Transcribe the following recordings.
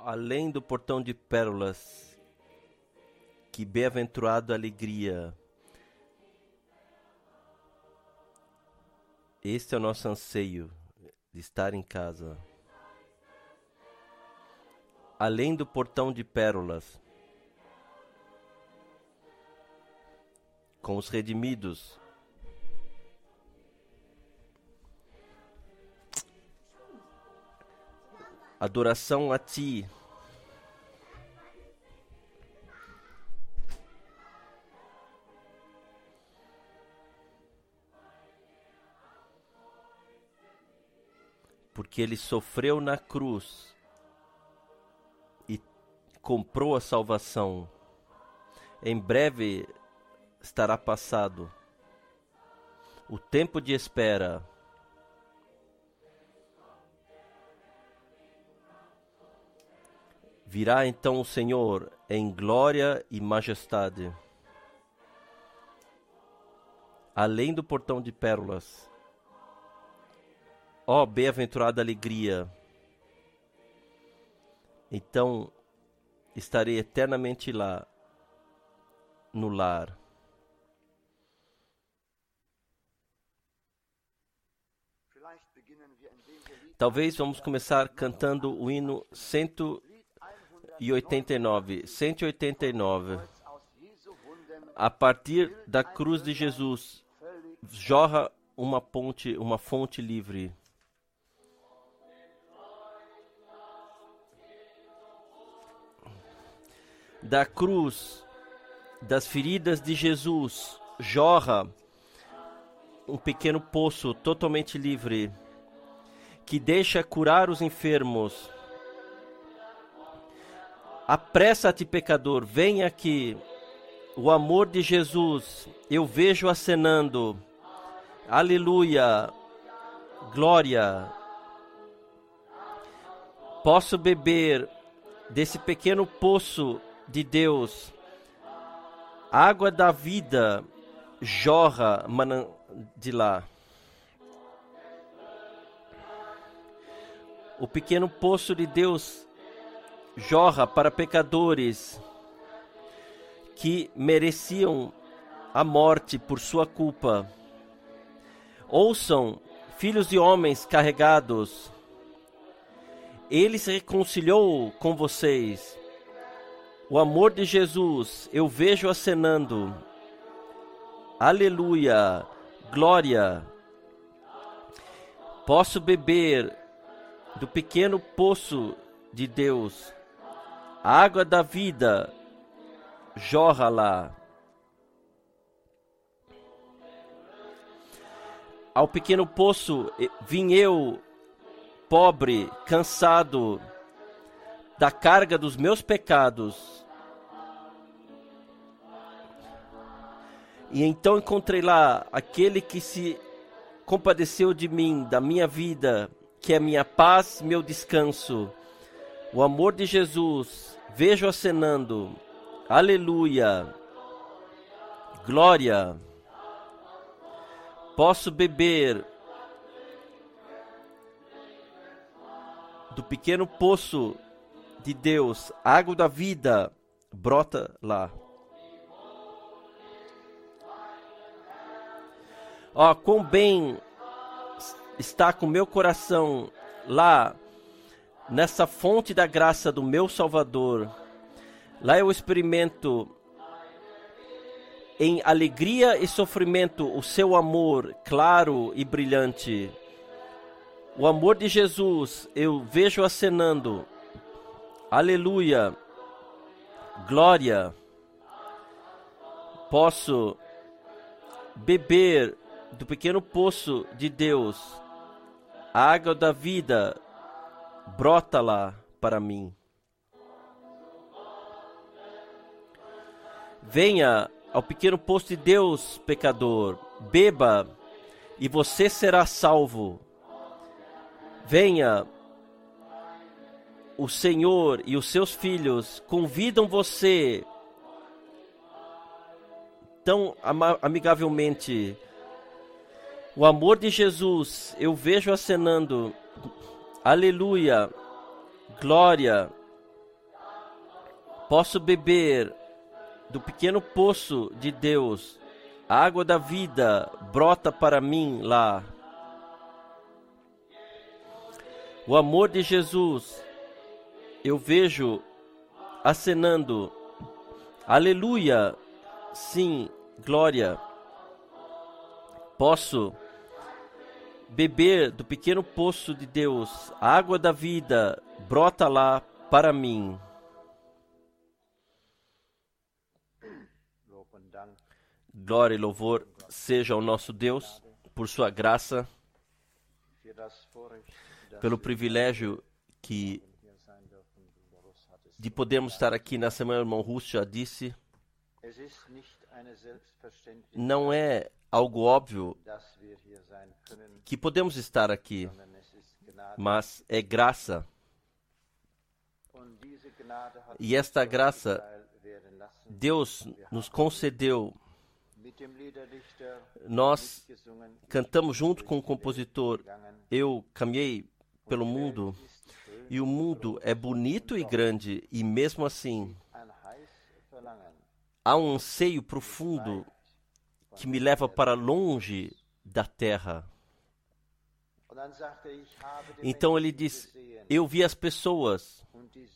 Além do portão de pérolas, que bem-aventurado a alegria. Este é o nosso anseio, de estar em casa. Além do portão de pérolas, com os redimidos. Adoração a Ti. Porque Ele sofreu na cruz e comprou a salvação. Em breve estará passado o tempo de espera. Virá então o Senhor em glória e majestade. Além do portão de pérolas. Ó, bem-aventurada alegria. Então estarei eternamente lá, no lar. Talvez vamos começar cantando o hino 189. 189. A partir da cruz de Jesus, jorra uma fonte livre. Da cruz, das feridas de Jesus, jorra um pequeno poço totalmente livre, que deixa curar os enfermos. Apressa-te, pecador, vem aqui. O amor de Jesus, eu vejo acenando. Aleluia, glória. Posso beber desse pequeno poço de Deus. A água da vida jorra de lá. O pequeno poço de Deus jorra para pecadores que mereciam a morte por sua culpa. Ouçam, filhos de homens carregados. Ele se reconciliou com vocês. O amor de Jesus, eu vejo acenando. Aleluia, glória. Posso beber do pequeno poço de Deus. A água da vida jorra lá. Ao pequeno poço vim eu, pobre, cansado da carga dos meus pecados. E então encontrei lá aquele que se compadeceu de mim, da minha vida, que é minha paz, meu descanso. O amor de Jesus, vejo acenando. Aleluia, glória. Posso beber do pequeno poço de Deus, a água da vida brota lá. Ó, quão bem está com meu coração lá, nessa fonte da graça do meu Salvador. Lá eu experimento em alegria e sofrimento o seu amor claro e brilhante. O amor de Jesus eu vejo acenando. Aleluia, glória. Posso beber do pequeno poço de Deus. A água da vida brota lá para mim. Venha ao pequeno poço de Deus, pecador. Beba e você será salvo. Venha. O Senhor e os seus filhos convidam você tão amigavelmente. O amor de Jesus eu vejo acenando. Aleluia, glória. Posso beber do pequeno poço de Deus. A água da vida brota para mim lá. O amor de Jesus eu vejo acenando. Aleluia! Sim, glória. Posso beber do pequeno poço de Deus. A água da vida brota lá para mim. Glória e louvor seja ao nosso Deus por sua graça, pelo privilégio de podermos estar aqui na semana. O irmão Russo já disse, não é algo óbvio que podemos estar aqui, mas é graça. E esta graça Deus nos concedeu. Nós cantamos junto com o compositor. Eu caminhei pelo mundo e o mundo é bonito e grande, e mesmo assim há um anseio profundo que me leva para longe da terra. Então ele diz, eu vi as pessoas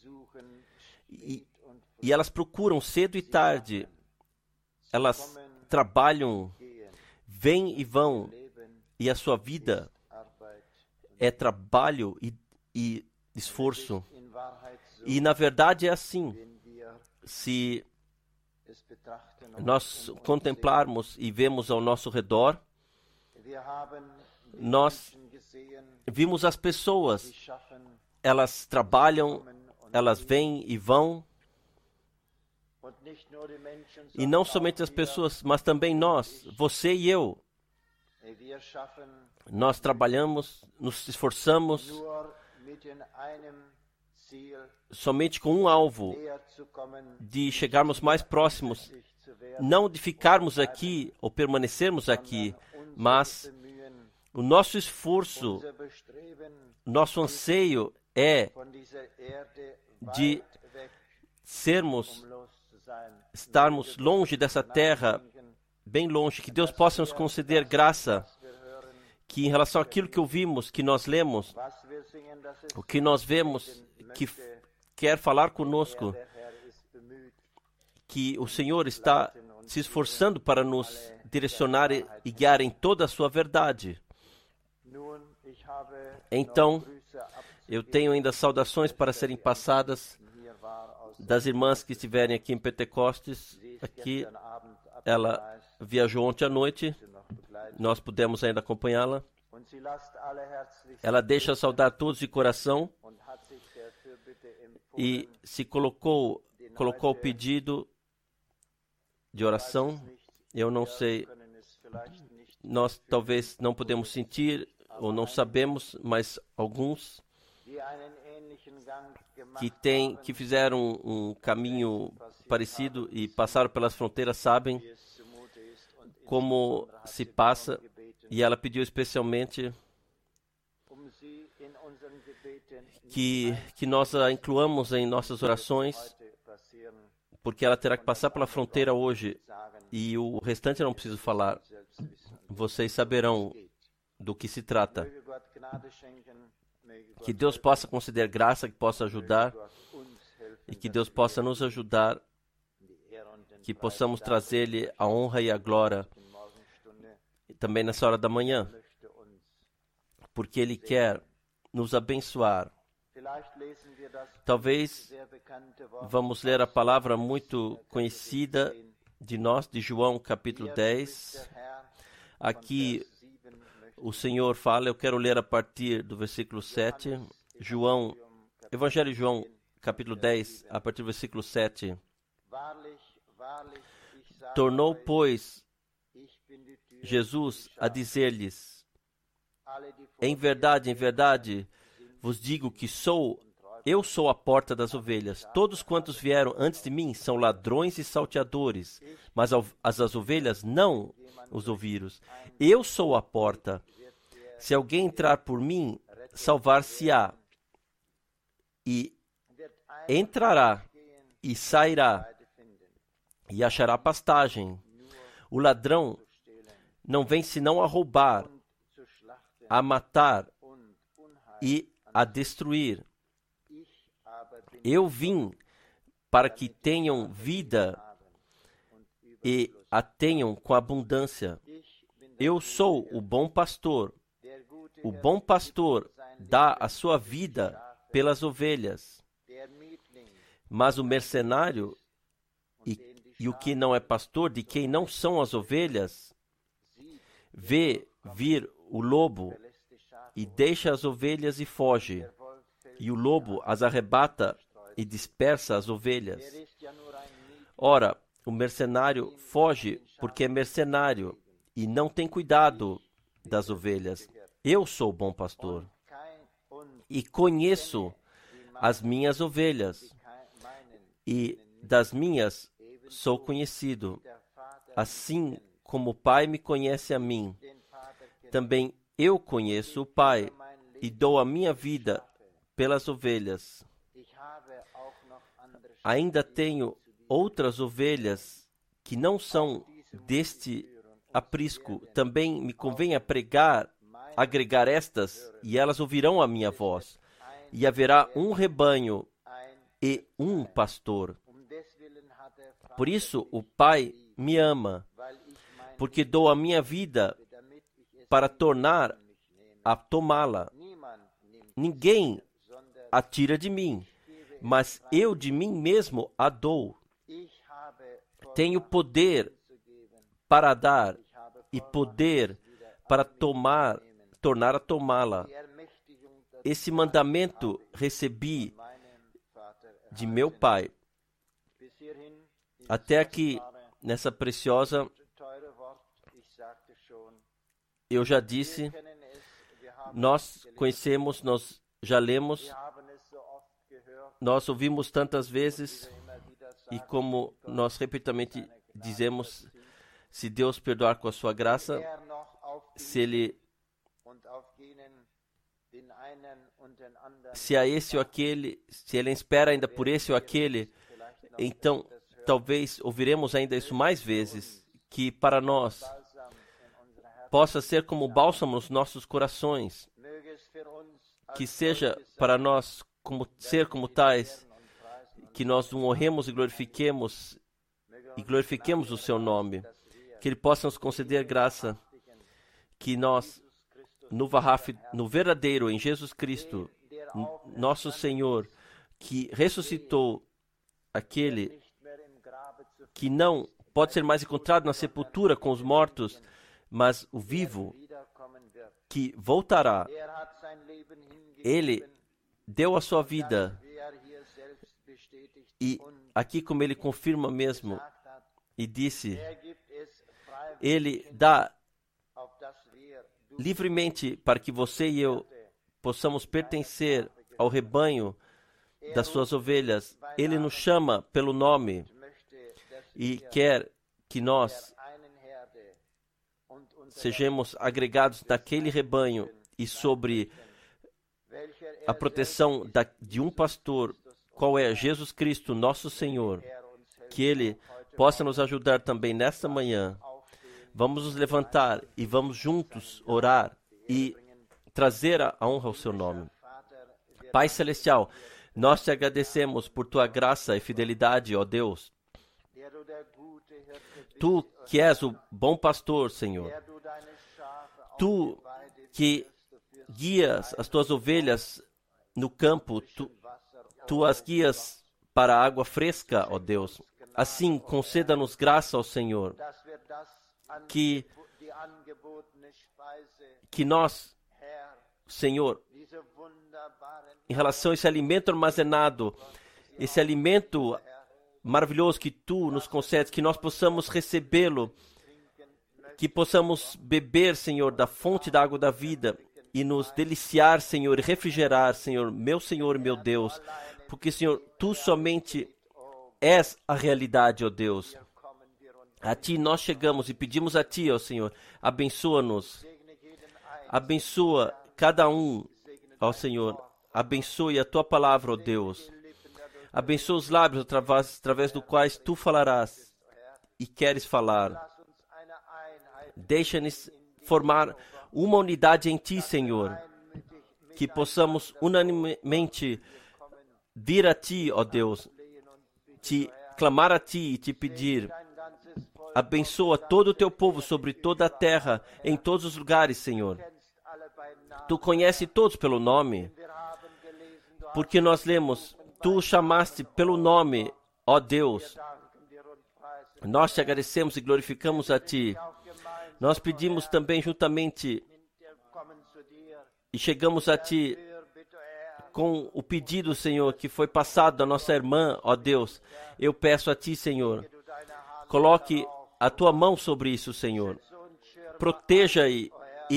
e elas procuram cedo e tarde, elas trabalham, vêm e vão, e a sua vida é trabalho e esforço. E na verdade é assim. Se nós contemplarmos e vemos ao nosso redor, nós vimos as pessoas, elas trabalham, elas vêm e vão, e não somente as pessoas, mas também nós, você e eu. Nós trabalhamos, nos esforçamos somente com um alvo, de chegarmos mais próximos, não de ficarmos aqui ou permanecermos aqui, mas o nosso esforço, nosso anseio é de estarmos longe dessa terra, bem longe, que Deus possa nos conceder graça, que em relação àquilo que ouvimos, que nós lemos, o que nós vemos, que quer falar conosco, que o Senhor está se esforçando para nos direcionar e guiar em toda a sua verdade. Então, eu tenho ainda saudações para serem passadas das irmãs que estiverem aqui em Pentecostes. Aqui, ela viajou ontem à noite, nós pudemos ainda acompanhá-la. Ela deixa saudar todos de coração e se colocou o pedido de oração. Eu não sei, nós talvez não podemos sentir ou não sabemos, mas alguns que fizeram um caminho parecido e passaram pelas fronteiras sabem como se passa, e ela pediu especialmente que nós a incluamos em nossas orações, porque ela terá que passar pela fronteira hoje, e o restante eu não preciso falar. Vocês saberão do que se trata. Que Deus possa conceder graça, que possa ajudar, e que Deus possa nos ajudar, que possamos trazer-lhe a honra e a glória, e também nessa hora da manhã, porque Ele quer nos abençoar. Talvez vamos ler a palavra muito conhecida de nós, de João capítulo 10. Aqui o Senhor fala, eu quero ler a partir do versículo 7. Evangelho de João capítulo 10, a partir do versículo 7. Tornou, pois, Jesus a dizer-lhes: em verdade, vos digo que eu sou a porta das ovelhas. Todos quantos vieram antes de mim são ladrões e salteadores, mas as ovelhas não os ouviram. Eu sou a porta. Se alguém entrar por mim, salvar-se-á, e entrará e sairá e achará pastagem. O ladrão não vem senão a roubar, a matar e a destruir. Eu vim para que tenham vida e a tenham com abundância. Eu sou o bom pastor. O bom pastor dá a sua vida pelas ovelhas. Mas o mercenário e o que não é pastor, de quem não são as ovelhas, vê vir o lobo e deixa as ovelhas e foge. E o lobo as arrebata e dispersa as ovelhas. Ora, o mercenário foge porque é mercenário e não tem cuidado das ovelhas. Eu sou o bom pastor e conheço as minhas ovelhas, e das minhas sou conhecido. Assim como o Pai me conhece a mim, também eu conheço o Pai e dou a minha vida pelas ovelhas. Ainda tenho outras ovelhas que não são deste aprisco. Também me convém agregar estas, e elas ouvirão a minha voz. E haverá um rebanho e um pastor. Por isso o Pai me ama, porque dou a minha vida para tornar a tomá-la. Ninguém a tira de mim, mas eu de mim mesmo a dou. Tenho poder para dar e poder para tornar a tomá-la. Esse mandamento recebi de meu Pai. Até aqui, nessa preciosa, eu já disse, nós conhecemos, nós já lemos, nós ouvimos tantas vezes, e como nós repetidamente dizemos, se Deus perdoar com a sua graça, se a esse ou aquele, se ele espera ainda por esse ou aquele, então talvez ouviremos ainda isso mais vezes, que para nós possa ser como bálsamo nos nossos corações, que seja para nós como tais, que nós o honremos e glorifiquemos o seu nome, que ele possa nos conceder graça, que nós no verdadeiro, em Jesus Cristo, nosso Senhor, que ressuscitou, aquele que não pode ser mais encontrado na sepultura com os mortos, mas o vivo, que voltará. Ele deu a sua vida, e aqui como ele confirma mesmo, e disse, ele dá livremente para que você e eu possamos pertencer ao rebanho das suas ovelhas. Ele nos chama pelo nome e quer que nós sejamos agregados naquele rebanho e sobre a proteção de um pastor, qual é Jesus Cristo, nosso Senhor, que Ele possa nos ajudar também nesta manhã. Vamos nos levantar e vamos juntos orar e trazer a honra ao seu nome. Pai Celestial, nós te agradecemos por tua graça e fidelidade, ó Deus. Tu que és o bom pastor, Senhor. Tu que guias as tuas ovelhas no campo, tu as guias para a água fresca, ó Deus. Assim, conceda-nos graça, ó Senhor, que nós, Senhor, em relação a esse alimento armazenado, esse alimento maravilhoso que tu nos concedes, que nós possamos recebê-lo, que possamos beber, Senhor, da fonte da água da vida e nos deliciar, Senhor, e refrigerar, Senhor e meu Deus, porque, Senhor, tu somente és a realidade, ó Deus. A ti nós chegamos e pedimos a ti, ó Senhor, abençoa-nos, abençoa cada um, ó Senhor, abençoe a tua palavra, ó Deus. Abençoa os lábios através do quais tu falarás e queres falar. Deixa-nos formar uma unidade em ti, Senhor. Que possamos unanimemente vir a ti, ó Deus, te clamar a ti e te pedir. Abençoa todo o teu povo sobre toda a terra, em todos os lugares, Senhor. Tu conheces todos pelo nome, porque nós lemos, tu os chamaste pelo nome, ó Deus. Nós te agradecemos e glorificamos a ti. Nós pedimos também juntamente e chegamos a ti com o pedido, Senhor, que foi passado da nossa irmã, ó Deus. Eu peço a ti, Senhor, coloque a tua mão sobre isso, Senhor. Proteja e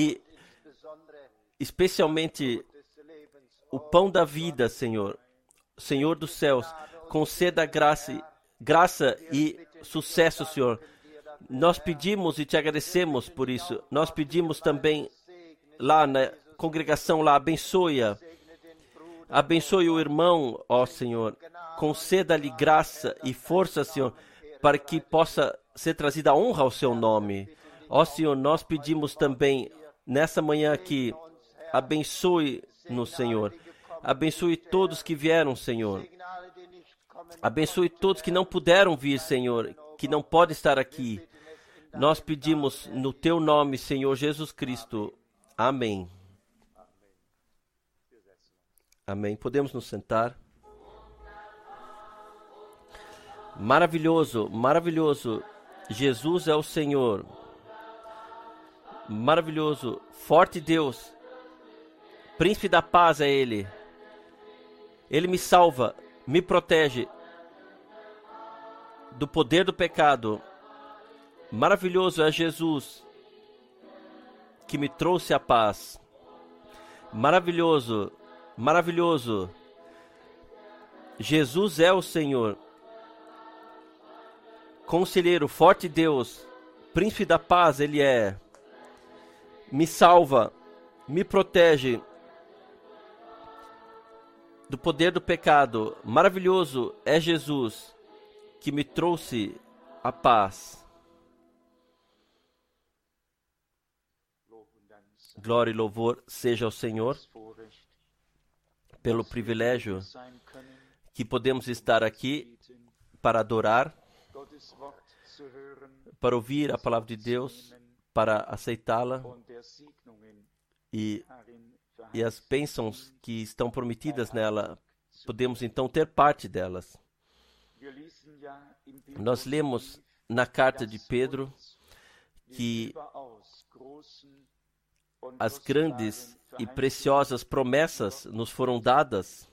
especialmente o pão da vida, Senhor. Senhor dos céus, conceda graça e sucesso, Senhor. Nós pedimos e te agradecemos por isso. Nós pedimos também lá na congregação, lá, abençoe-a. Abençoe o irmão, ó Senhor. Conceda-lhe graça e força, Senhor, para que possa ser trazida honra ao seu nome. Ó Senhor, nós pedimos também nessa manhã aqui, abençoe-nos, Senhor. Abençoe todos que vieram, Senhor. Abençoe todos que não puderam vir, Senhor, que não podem estar aqui. Nós pedimos no teu nome, Senhor Jesus Cristo. Amém. Amém. Podemos nos sentar. Maravilhoso, maravilhoso. Jesus é o Senhor. Maravilhoso, forte Deus. Príncipe da paz é Ele. Ele me salva, me protege do poder do pecado. Maravilhoso é Jesus, que me trouxe a paz. Maravilhoso, maravilhoso. Jesus é o Senhor. Conselheiro, forte Deus, príncipe da paz Ele é. Me salva, me protege do poder do pecado. Maravilhoso é Jesus, que me trouxe a paz. Glória e louvor seja ao Senhor pelo privilégio que podemos estar aqui para adorar, para ouvir a palavra de Deus, para aceitá-la e as bênçãos que estão prometidas nela, podemos então ter parte delas. Nós lemos na carta de Pedro que as grandes e preciosas promessas nos foram dadas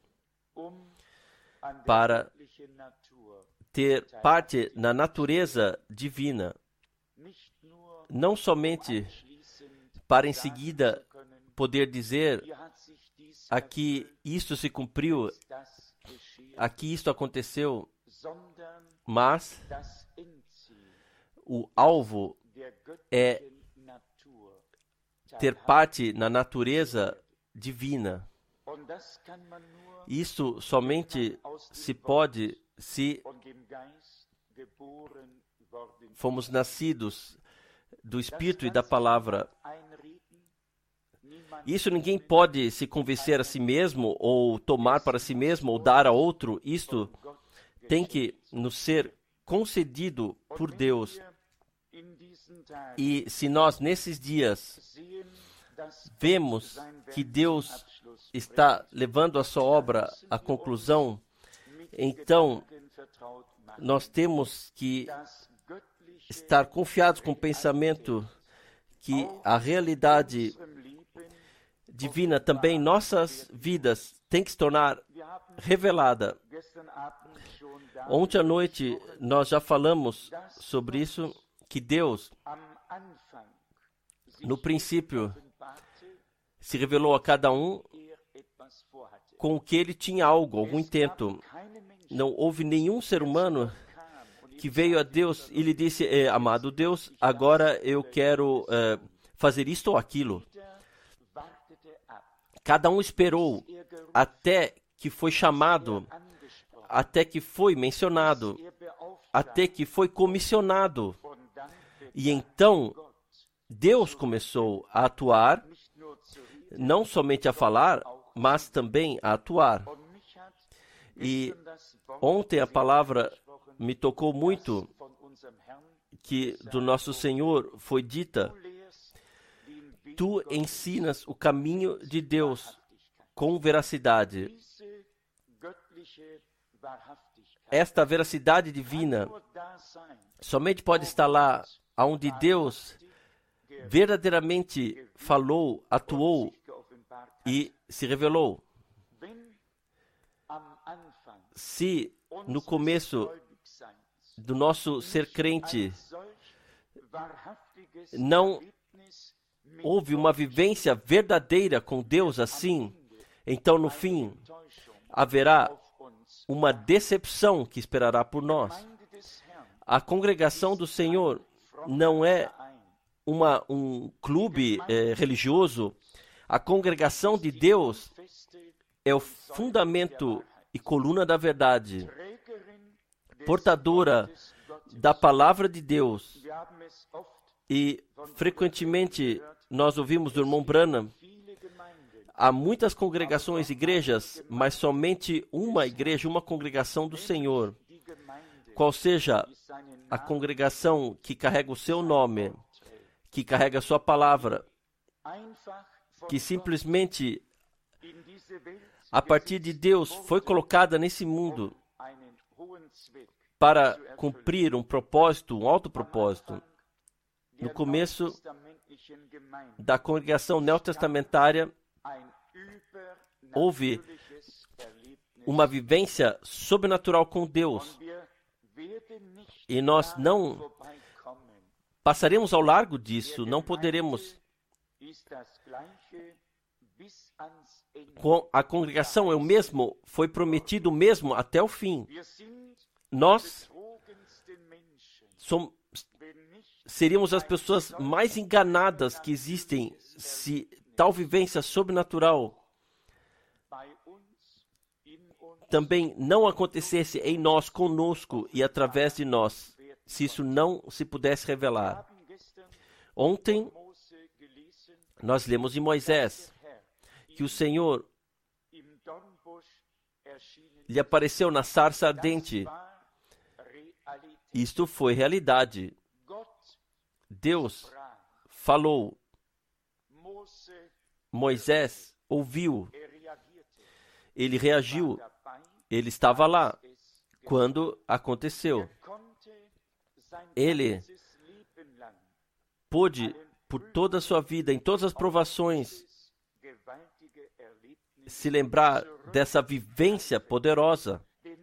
para ter parte na natureza divina, não somente para em seguida poder dizer aqui isto se cumpriu, aqui isto aconteceu, mas o alvo é ter parte na natureza divina. Isso somente se pode se fomos nascidos do Espírito e da Palavra. Isso ninguém pode se convencer a si mesmo, ou tomar para si mesmo, ou dar a outro. Isto tem que nos ser concedido por Deus. E se nós, nesses dias, vemos que Deus está levando a sua obra à conclusão, então nós temos que estar confiados com o pensamento que a realidade divina também em nossas vidas tem que se tornar revelada. Ontem à noite nós já falamos sobre isso, que Deus, no princípio, se revelou a cada um com o que ele tinha algum intento. Não houve nenhum ser humano que veio a Deus e lhe disse, amado Deus, agora eu quero fazer isto ou aquilo. Cada um esperou até que foi chamado até que foi mencionado, até que foi comissionado. E então, Deus começou a atuar, não somente a falar, mas também a atuar. E ontem a palavra me tocou muito, que do nosso Senhor foi dita: tu ensinas o caminho de Deus com veracidade. Esta veracidade divina somente pode estar lá onde Deus verdadeiramente falou, atuou e se revelou. Se no começo do nosso ser crente não houve uma vivência verdadeira com Deus assim, então no fim haverá uma decepção que esperará por nós. A congregação do Senhor não é um clube religioso. A congregação de Deus é o fundamento e coluna da verdade, portadora da palavra de Deus. E frequentemente nós ouvimos do irmão Branham: há muitas congregações, igrejas, mas somente uma igreja, uma congregação do Senhor. Qual seja a congregação que carrega o seu nome, que carrega a sua palavra, que simplesmente a partir de Deus foi colocada nesse mundo para cumprir um propósito, um alto propósito. No começo da congregação neotestamentária, houve uma vivência sobrenatural com Deus. E nós não passaremos ao largo disso, não poderemos. Com a congregação é o mesmo, foi prometido o mesmo até o fim. Nós seríamos as pessoas mais enganadas que existem se tal vivência sobrenatural também não acontecesse em nós, conosco e através de nós, se isso não se pudesse revelar. Ontem, nós lemos em Moisés que o Senhor lhe apareceu na sarça ardente. Isto foi realidade. Deus falou. Moisés ouviu. Ele reagiu. Ele estava lá quando aconteceu. Ele pôde, por toda a sua vida, em todas as provações, se lembrar dessa vivência poderosa,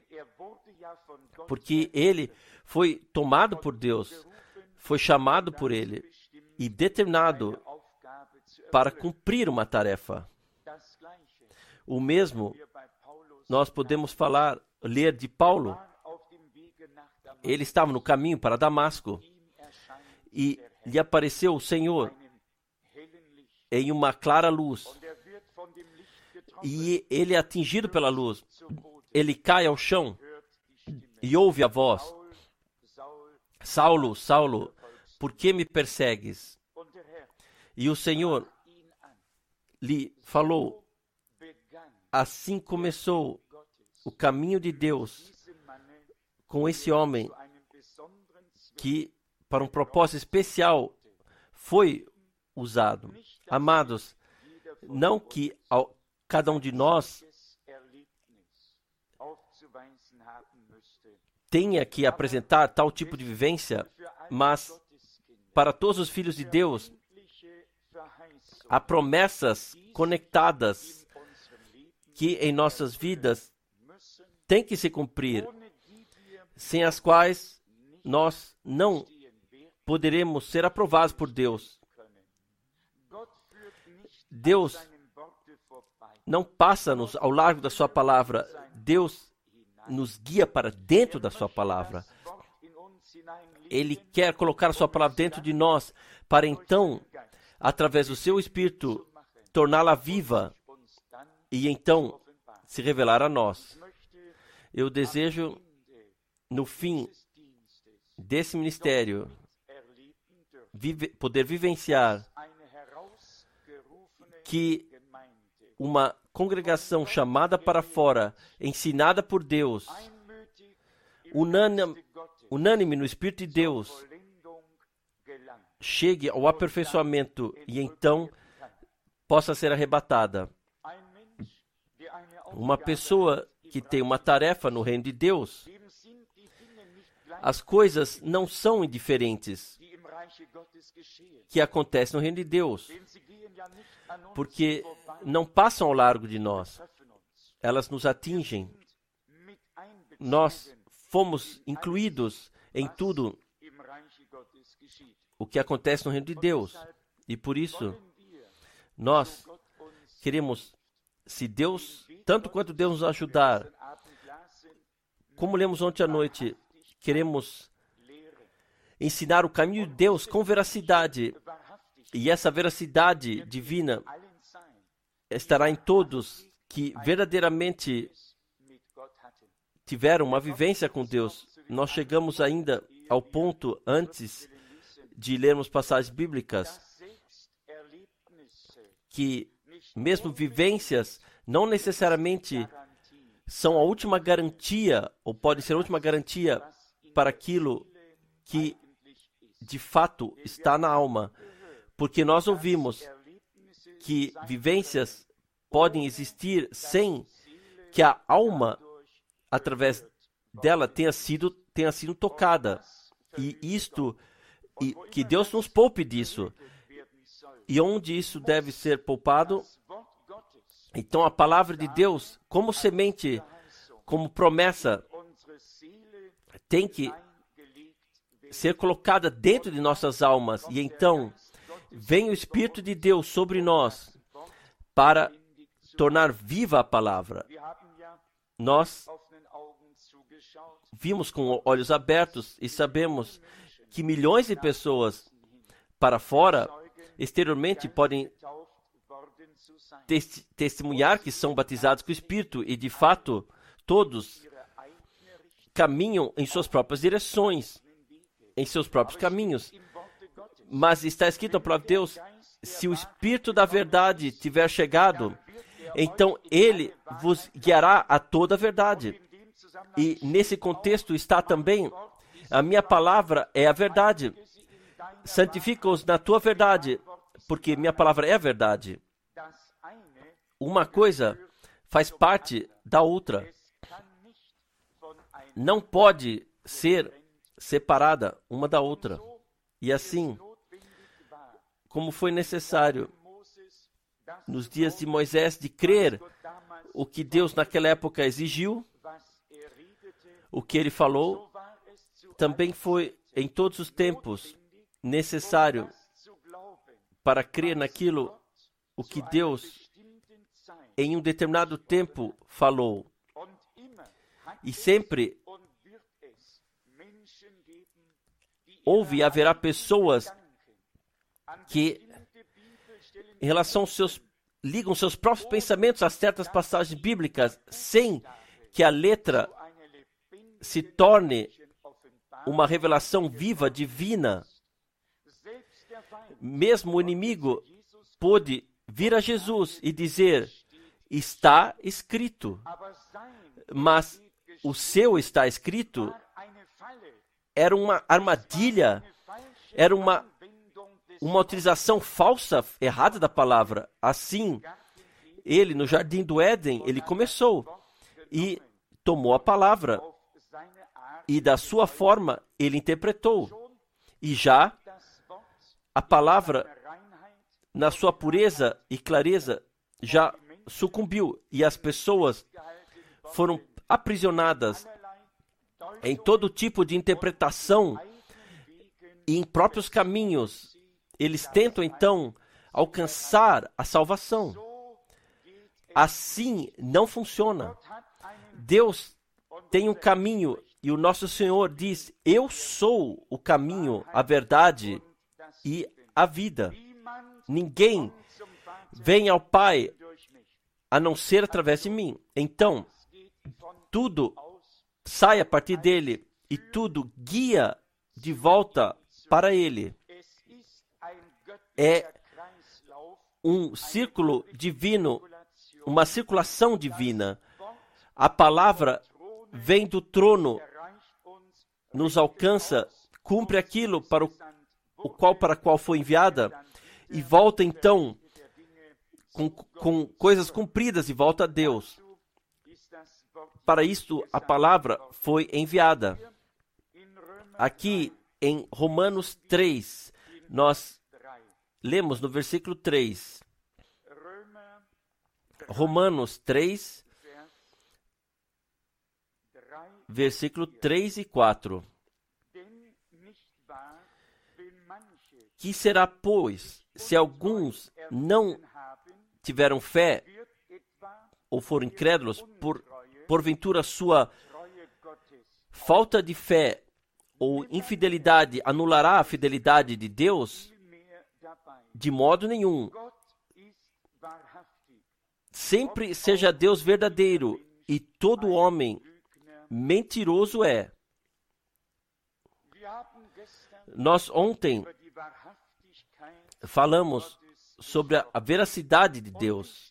porque ele foi tomado por Deus, foi chamado por ele e determinado para cumprir uma tarefa. O mesmo nós podemos falar, ler de Paulo. Ele estava no caminho para Damasco e lhe apareceu o Senhor em uma clara luz. E ele é atingido pela luz. Ele cai ao chão e ouve a voz: Saulo, Saulo, por que me persegues? E o Senhor lhe falou: assim começou o caminho de Deus com esse homem que, para um propósito especial, foi usado. Amados, não que cada um de nós tenha que apresentar tal tipo de vivência, mas para todos os filhos de Deus, há promessas conectadas que em nossas vidas têm que se cumprir, sem as quais nós não poderemos ser aprovados por Deus. Deus não passa-nos ao largo da sua palavra. Deus nos guia para dentro da sua palavra. Ele quer colocar a sua palavra dentro de nós, para então, através do seu Espírito, torná-la viva e então se revelar a nós. Eu desejo, no fim desse ministério, poder vivenciar que uma congregação chamada para fora, ensinada por Deus, unânime no Espírito de Deus, chegue ao aperfeiçoamento e então possa ser arrebatada. Uma pessoa que tem uma tarefa no reino de Deus, as coisas não são indiferentes que acontecem no reino de Deus, porque não passam ao largo de nós. Elas nos atingem. Nós fomos incluídos em tudo o que acontece no reino de Deus. E por isso, nós queremos, se Deus, tanto quanto Deus nos ajudar, como lemos ontem à noite, queremos ensinar o caminho de Deus com veracidade. E essa veracidade divina estará em todos que verdadeiramente tiveram uma vivência com Deus. Nós chegamos ainda ao ponto, antes de lermos passagens bíblicas, que mesmo vivências não necessariamente são a última garantia, ou pode ser a última garantia para aquilo que de fato está na alma. Porque nós ouvimos que vivências podem existir sem que a alma, através dela, tenha sido tocada. E que Deus nos poupe disso. E onde isso deve ser poupado? Então a palavra de Deus, como semente, como promessa, tem que ser colocada dentro de nossas almas. E então vem o Espírito de Deus sobre nós para tornar viva a palavra. Nós vimos com olhos abertos e sabemos que milhões de pessoas para fora, exteriormente, podem testemunhar que são batizados com o Espírito e, de fato, todos caminham em suas próprias direções, em seus próprios caminhos. Mas está escrito na palavra de Deus, se o Espírito da verdade tiver chegado, então Ele vos guiará a toda a verdade. E nesse contexto está também, a minha palavra é a verdade. Santifica-os na tua verdade, porque minha palavra é a verdade. Uma coisa faz parte da outra. Não pode ser separada uma da outra. E assim, como foi necessário nos dias de Moisés de crer o que Deus naquela época exigiu, o que ele falou, também foi em todos os tempos necessário para crer naquilo o que Deus em um determinado tempo falou. E sempre houve e haverá pessoas que, em relação aos ligam seus próprios pensamentos a certas passagens bíblicas, sem que a letra se torne uma revelação viva, divina. Mesmo o inimigo pôde vir a Jesus e dizer, está escrito. Mas o seu está escrito era uma armadilha, era uma utilização falsa, errada da palavra. Assim, ele, no jardim do Éden, ele começou e tomou a palavra e da sua forma ele interpretou. E já a palavra, na sua pureza e clareza, já sucumbiu e as pessoas foram aprisionadas em todo tipo de interpretação e em próprios caminhos. Eles tentam, então, alcançar a salvação. Assim não funciona. Deus tem um caminho e o nosso Senhor diz, eu sou o caminho, a verdade e a vida. Ninguém vem ao Pai a não ser através de mim. Então, tudo sai a partir dele e tudo guia de volta para ele. É um círculo divino, uma circulação divina. A palavra vem do trono, nos alcança, cumpre aquilo para a qual foi enviada e volta então com coisas cumpridas e volta a Deus. Para isto a palavra foi enviada. Aqui em Romanos 3, nós lemos no versículo 3. Romanos 3, versículo 3 e 4. Que será, pois, se alguns não tiveram fé ou foram incrédulos, porventura sua falta de fé ou infidelidade anulará a fidelidade de Deus? De modo nenhum. Sempre seja Deus verdadeiro e todo homem mentiroso é. Nós ontem falamos sobre a veracidade de Deus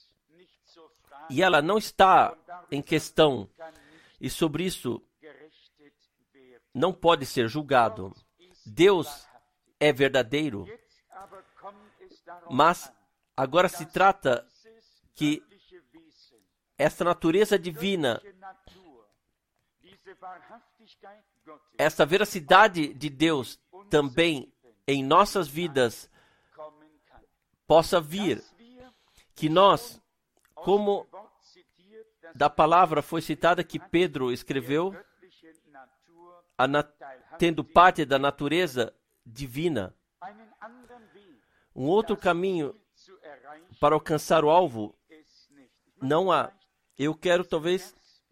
e ela não está em questão, e sobre isso não pode ser julgado. Deus é verdadeiro, mas agora se trata que esta natureza divina, esta veracidade de Deus também em nossas vidas possa vir, que nós, como da palavra foi citada que Pedro escreveu, tendo parte da natureza divina. Um outro caminho para alcançar o alvo não há. Eu quero talvez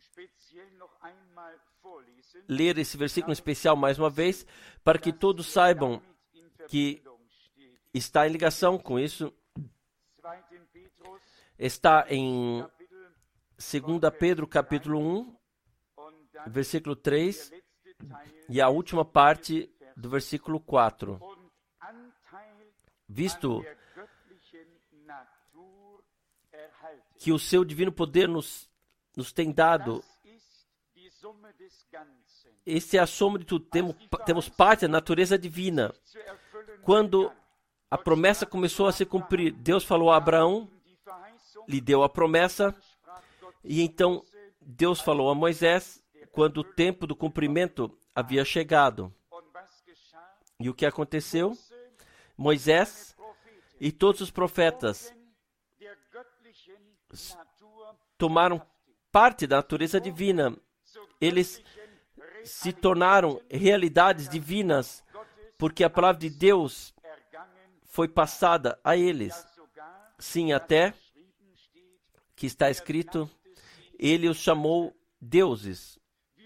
ler esse versículo especial mais uma vez, para que todos saibam que está em ligação com isso. Está em 2 Pedro capítulo 1, versículo 3, e a última parte do versículo 4. Visto que o seu divino poder nos tem dado, esse é a soma de tudo. Temos parte da natureza divina. Quando a promessa começou a se cumprir, Deus falou a Abraão, lhe deu a promessa, e então Deus falou a Moisés quando o tempo do cumprimento havia chegado. E o que aconteceu? Moisés e todos os profetas tomaram parte da natureza divina. Eles se tornaram realidades divinas, porque a palavra de Deus foi passada a eles. Sim, até que está escrito, ele os chamou deuses.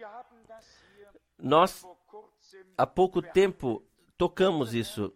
Nós, há pouco tempo, tocamos isso.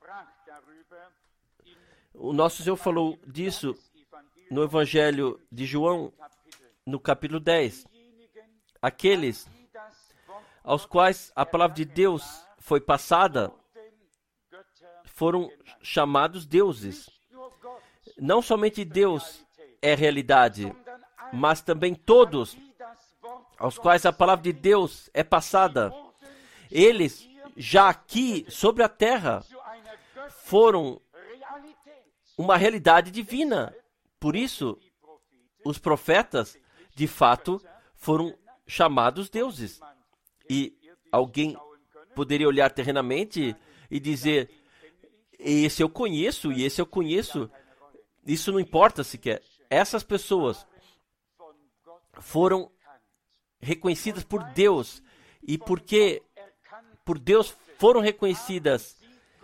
O nosso Senhor falou disso no Evangelho de João, no capítulo 10. Aqueles aos quais a palavra de Deus foi passada foram chamados deuses. Não somente Deus é realidade, mas também todos aos quais a palavra de Deus é passada, eles já aqui sobre a terra foram uma realidade divina. Por isso, os profetas, de fato, foram chamados deuses. E alguém poderia olhar terrenamente e dizer, esse eu conheço e esse eu conheço. Isso não importa sequer. Essas pessoas foram reconhecidas por Deus. E porque por Deus foram reconhecidas,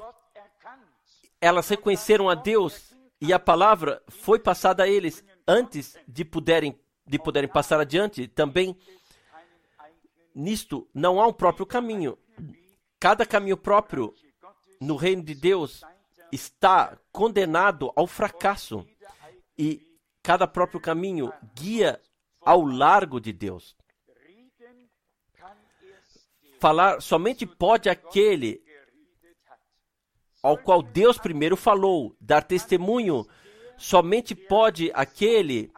elas reconheceram a Deus e a palavra foi passada a eles antes de poderem passar adiante. Também nisto não há um próprio caminho. Cada caminho próprio no reino de Deus está condenado ao fracasso. E cada próprio caminho guia ao largo de Deus. Falar somente pode aquele ao qual Deus primeiro falou. Dar testemunho somente pode aquele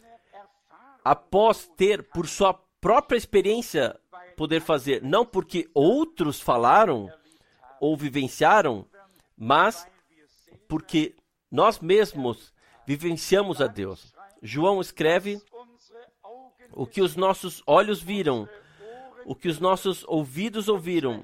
após ter por sua própria experiência poder fazer. Não porque outros falaram ou vivenciaram, mas porque nós mesmos vivenciamos a Deus. João escreve: o que os nossos olhos viram, o que os nossos ouvidos ouviram,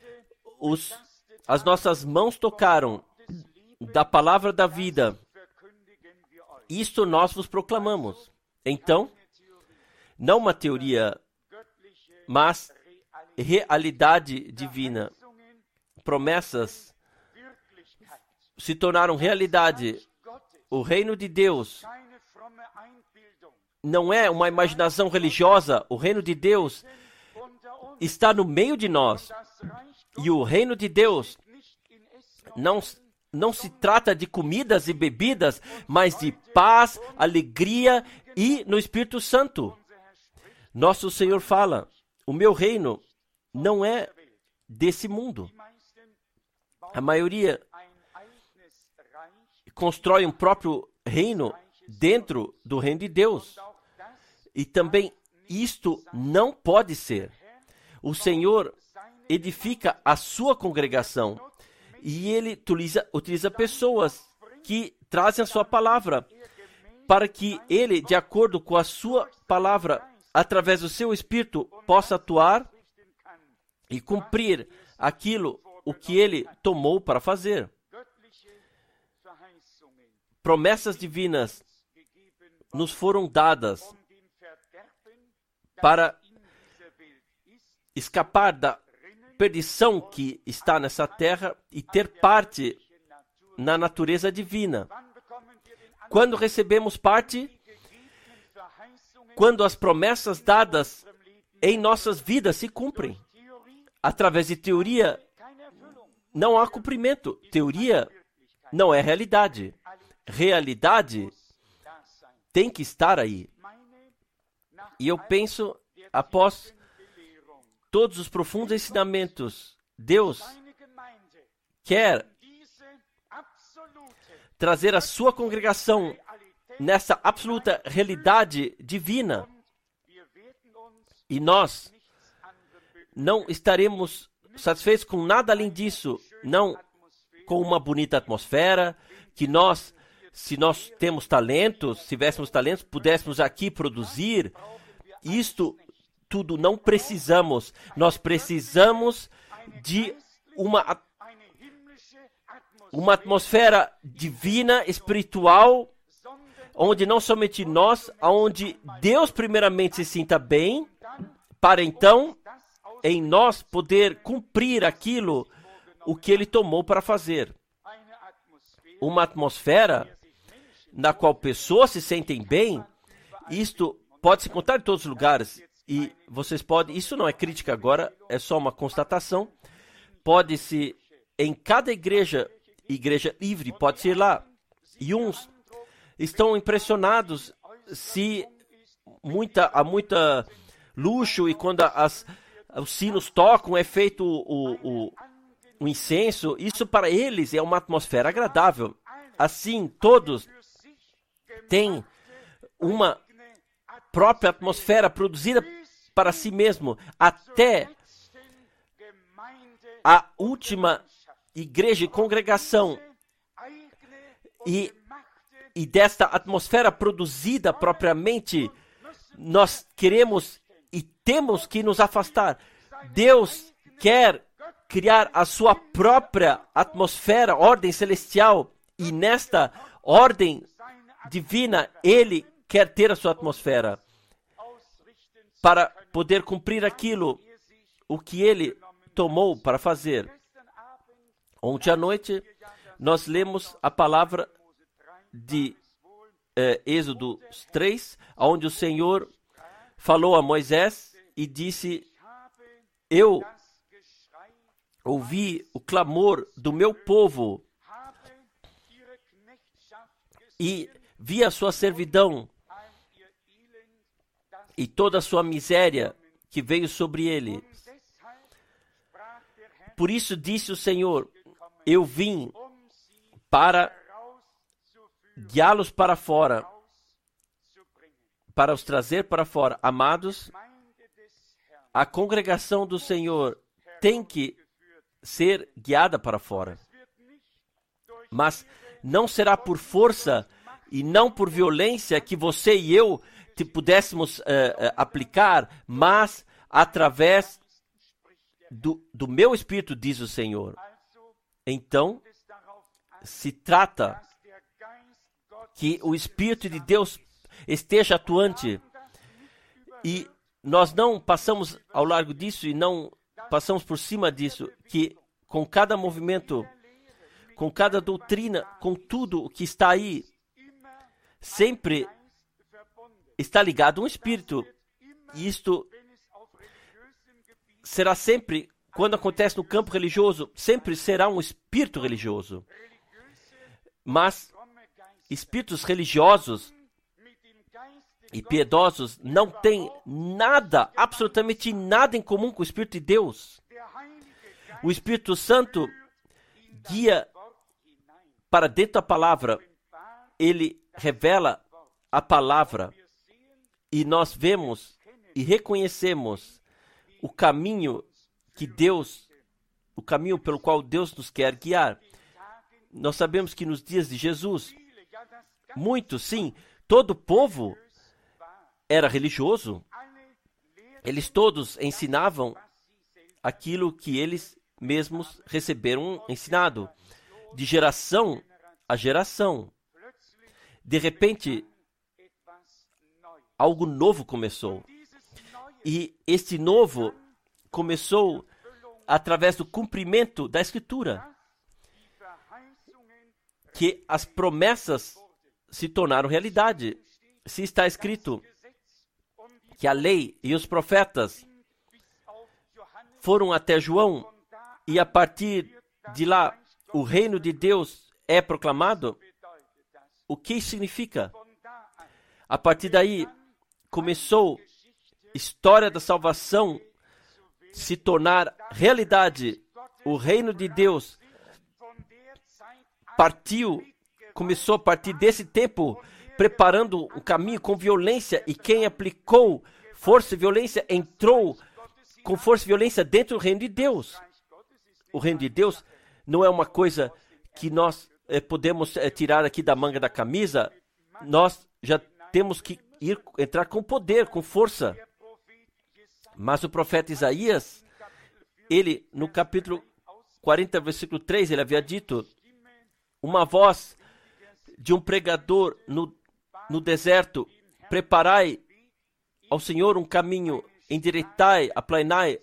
as nossas mãos tocaram da palavra da vida, isto nós vos proclamamos. Então, não uma teoria, mas realidade divina. Promessas se tornaram realidade. O reino de Deus não é uma imaginação religiosa. O reino de Deus está no meio de nós. E o reino de Deus não se trata de comidas e bebidas, mas de paz, alegria e no Espírito Santo. Nosso Senhor fala: o meu reino não é desse mundo. A maioria constrói um próprio reino dentro do reino de Deus. E também isto não pode ser. O Senhor edifica a sua congregação e Ele utiliza pessoas que trazem a sua palavra para que Ele, de acordo com a sua palavra, através do seu Espírito, possa atuar e cumprir o que Ele tomou para fazer. Promessas divinas nos foram dadas para escapar da perdição que está nessa terra e ter parte na natureza divina. Quando recebemos parte? Quando as promessas dadas em nossas vidas se cumprem. Através de teoria, não há cumprimento. Teoria não é realidade. Realidade tem que estar aí. E eu penso, após todos os profundos ensinamentos, Deus quer trazer a sua congregação nessa absoluta realidade divina. E nós não estaremos satisfeitos com nada além disso, não com uma bonita atmosfera, que nós, se nós temos talentos, se tivéssemos talentos, pudéssemos aqui produzir. Isto tudo não precisamos. Nós precisamos de uma atmosfera divina, espiritual, onde não somente nós, onde Deus primeiramente se sinta bem, para então, em nós, poder cumprir o que Ele tomou para fazer. Uma atmosfera na qual pessoas se sentem bem, isto pode se encontrar em todos os lugares. E vocês podem, isso não é crítica agora, é só uma constatação. Pode-se, em cada igreja livre, pode ser lá. E uns estão impressionados se há muita luxo e quando os sinos tocam, é feito o incenso. Isso para eles é uma atmosfera agradável. Assim, todos têm uma própria atmosfera produzida para si mesmo, até a última igreja e congregação. E desta atmosfera produzida propriamente, nós queremos e temos que nos afastar. Deus quer criar a sua própria atmosfera, ordem celestial, e nesta ordem divina, Ele quer ter a sua atmosfera para poder cumprir o que Ele tomou para fazer. Ontem à noite, nós lemos a palavra de Êxodo 3, onde o Senhor falou a Moisés e disse: eu ouvi o clamor do meu povo e vi a sua servidão e toda a sua miséria que veio sobre ele. Por isso disse o Senhor, eu vim para guiá-los para fora, para os trazer para fora. Amados, a congregação do Senhor tem que ser guiada para fora. Mas não será por força e não por violência que você e eu pudéssemos aplicar, mas através do meu Espírito, diz o Senhor. Então, se trata que o Espírito de Deus esteja atuante. E nós não passamos ao largo disso e não passamos por cima disso, que com cada movimento, com cada doutrina, com tudo o que está aí, sempre está ligado a um Espírito. E isto será sempre, quando acontece no campo religioso, sempre será um espírito religioso. Mas espíritos religiosos e piedosos não têm nada, absolutamente nada em comum com o Espírito de Deus. O Espírito Santo guia para dentro da palavra. Ele revela a palavra e nós vemos e reconhecemos o caminho que Deus, o caminho pelo qual Deus nos quer guiar. Nós sabemos que nos dias de Jesus, muitos, sim, todo o povo era religioso. Eles todos ensinavam aquilo que eles mesmos receberam ensinado, de geração a geração. De repente, algo novo começou. E este novo começou através do cumprimento da Escritura, que as promessas se tornaram realidade. Se está escrito que a lei e os profetas foram até João e a partir de lá o reino de Deus é proclamado, o que isso significa? A partir daí começou a história da salvação se tornar realidade. O reino de Deus começou a partir desse tempo, preparando o caminho com violência, e quem aplicou força e violência entrou com força e violência dentro do reino de Deus. O reino de Deus não é uma coisa que nós podemos tirar aqui da manga da camisa. Nós já temos que entrar com poder, com força. Mas o profeta Isaías, ele no capítulo 40, versículo 3, ele havia dito: uma voz de um pregador no deserto, preparai ao Senhor um caminho, endireitai, aplanai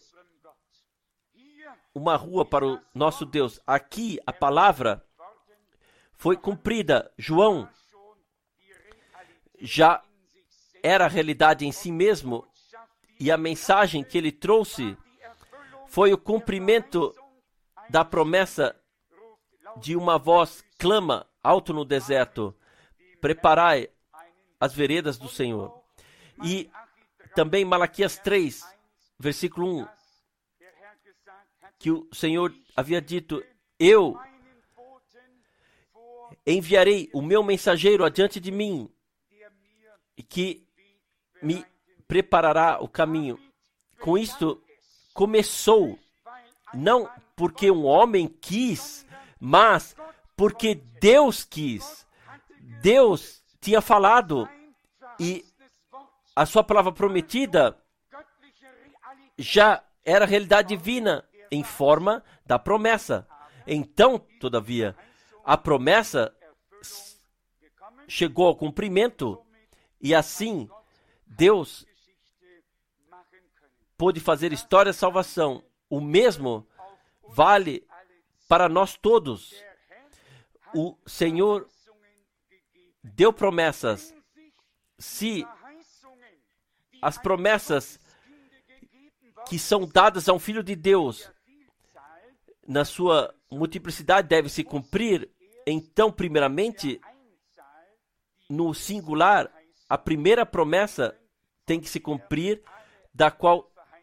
uma rua para o nosso Deus. Aqui a palavra foi cumprida. João já era a realidade em si mesmo, e a mensagem que ele trouxe foi o cumprimento da promessa de uma voz clama alto no deserto: preparai as veredas do Senhor. E também Malaquias 3, versículo 1, que o Senhor havia dito: eu enviarei o meu mensageiro adiante de mim, que me preparará o caminho. Com isto começou, não porque um homem quis, mas porque Deus quis. Deus tinha falado, e a sua palavra prometida já era realidade divina em forma da promessa. Então, todavia, a promessa chegou ao cumprimento, e assim Deus pôde fazer história de salvação. O mesmo vale para nós todos. O Senhor deu promessas. Se as promessas que são dadas a um filho de Deus, na sua multiplicidade, devem se cumprir, então, primeiramente, no singular, a primeira promessa tem que se cumprir, da qual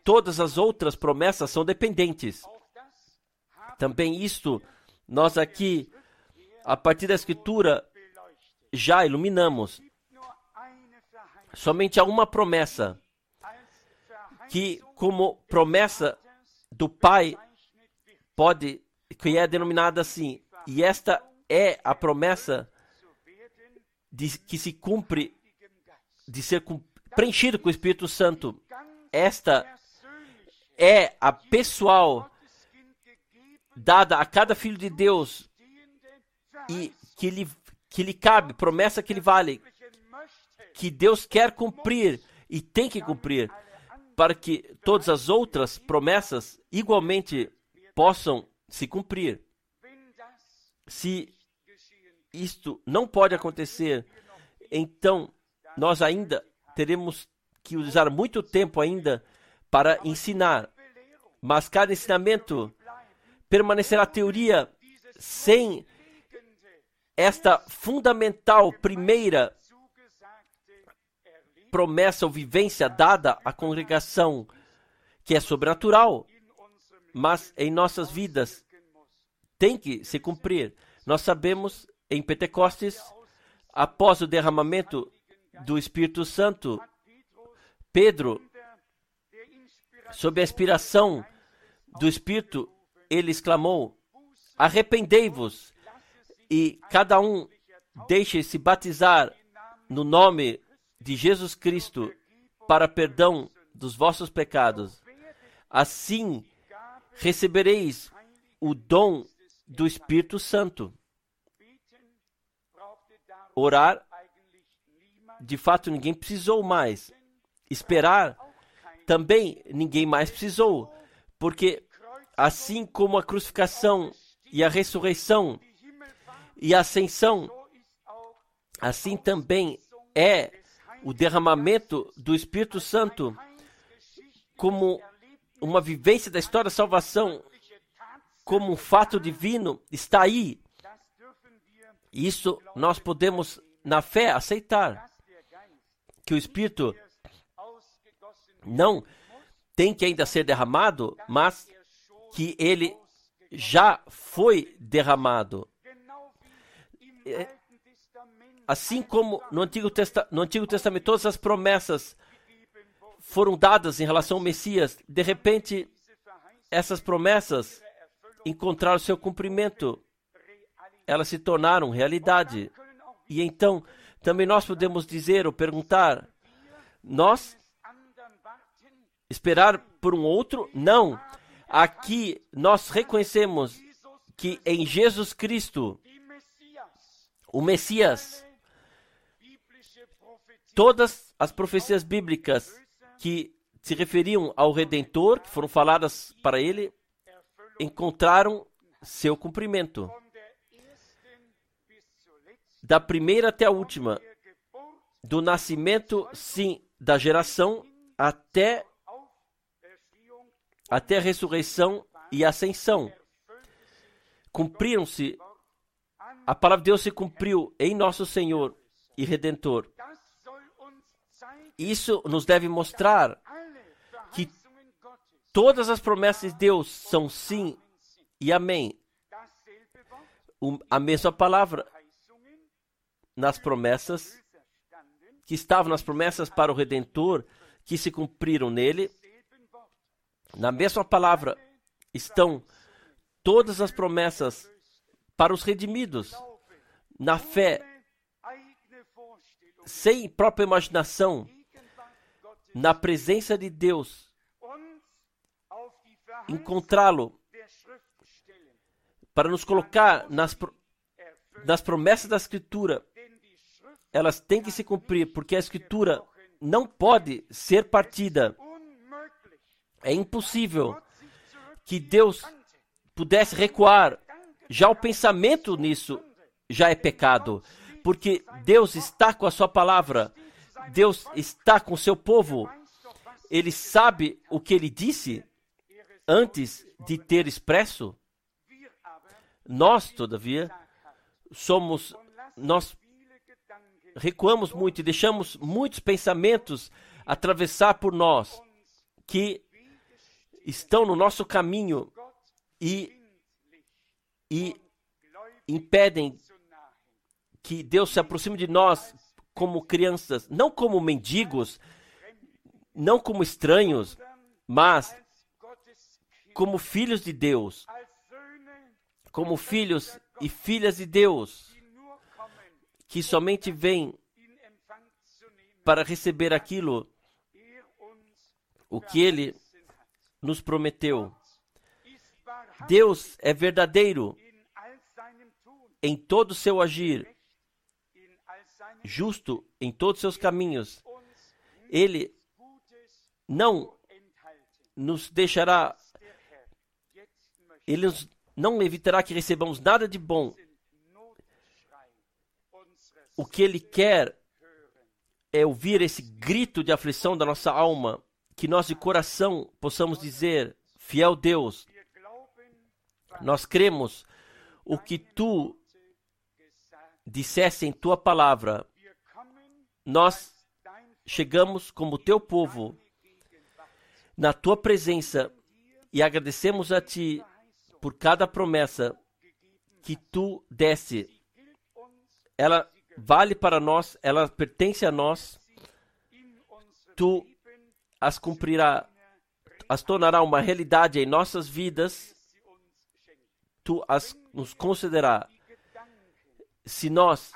todas as outras promessas são dependentes. Também isto, nós aqui, a partir da Escritura, já iluminamos. Somente há uma promessa, que como promessa do Pai, que é denominada assim, e esta é a promessa que se cumpre, de ser preenchido com o Espírito Santo. Esta é a pessoal dada a cada filho de Deus e que lhe cabe, promessa que lhe vale, que Deus quer cumprir e tem que cumprir, para que todas as outras promessas igualmente possam se cumprir. Se isto não pode acontecer, então nós ainda teremos que usar muito tempo ainda para ensinar. Mas cada ensinamento permanecerá teoria sem esta fundamental primeira promessa ou vivência dada à congregação, que é sobrenatural, mas em nossas vidas tem que se cumprir. Nós sabemos, em Pentecostes, após o derramamento do Espírito Santo, Pedro, sob a inspiração do Espírito, ele exclamou: arrependei-vos e cada um deixe-se batizar no nome de Jesus Cristo para perdão dos vossos pecados. Assim recebereis o dom do Espírito Santo. Orar, de fato, ninguém precisou mais. Esperar, também ninguém mais precisou. Porque assim como a crucificação e a ressurreição e a ascensão, assim também é o derramamento do Espírito Santo como uma vivência da história da salvação, como um fato divino, está aí. Isso nós podemos, na fé, aceitar. Que o Espírito não tem que ainda ser derramado, mas que ele já foi derramado. Assim como no Antigo Testamento todas as promessas foram dadas em relação ao Messias, de repente essas promessas encontraram seu cumprimento. Elas se tornaram realidade. E então também nós podemos dizer ou perguntar: nós esperar por um outro? Não. Aqui nós reconhecemos que em Jesus Cristo, o Messias, todas as profecias bíblicas que se referiam ao Redentor, que foram faladas para ele, encontraram seu cumprimento. Da primeira até a última, do nascimento, sim, da geração, até a ressurreição e a ascensão. Cumpriram-se, a palavra de Deus se cumpriu em nosso Senhor e Redentor. Isso nos deve mostrar que todas as promessas de Deus são sim e amém. A mesma palavra nas promessas, que estavam nas promessas para o Redentor, que se cumpriram nele. Na mesma palavra estão todas as promessas para os redimidos. Na fé, sem própria imaginação, na presença de Deus, encontrá-lo, para nos colocar nas promessas da Escritura. Elas têm que se cumprir, porque a Escritura não pode ser partida. É impossível que Deus pudesse recuar. Já o pensamento nisso já é pecado, porque Deus está com a sua palavra, Deus está com o seu povo. Ele sabe o que ele disse antes de ter expresso. Nós, todavia, nós recuamos muito e deixamos muitos pensamentos atravessar por nós, que estão no nosso caminho e impedem que Deus se aproxime de nós como crianças, não como mendigos, não como estranhos, mas como filhos de Deus, como filhos e filhas de Deus, que somente vêm para receber aquilo, o que Ele nos prometeu. Deus é verdadeiro em todo o seu agir, justo em todos os seus caminhos. Ele não nos deixará, Ele não evitará que recebamos nada de bom. O que Ele quer é ouvir esse grito de aflição da nossa alma, que nós de coração possamos dizer: fiel Deus, nós cremos o que Tu disseste em Tua palavra. Nós chegamos como Teu povo na Tua presença e agradecemos a Ti por cada promessa que Tu deste. Ela vale para nós, ela pertence a nós. Tu as cumprirá, as tornará uma realidade em nossas vidas. Tu as nos concederá. Se nós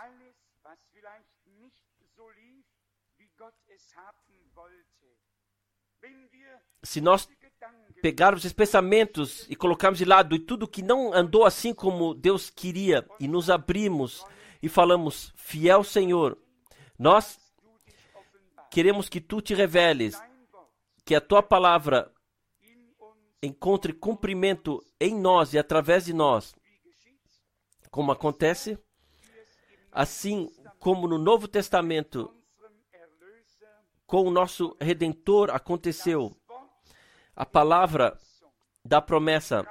pegarmos esses pensamentos e colocarmos de lado e tudo que não andou assim como Deus queria e nos abrimos e falamos: fiel Senhor, nós queremos que Tu te reveles, que a Tua palavra encontre cumprimento em nós e através de nós, como acontece, assim como no Novo Testamento, com o nosso Redentor aconteceu. A palavra da promessa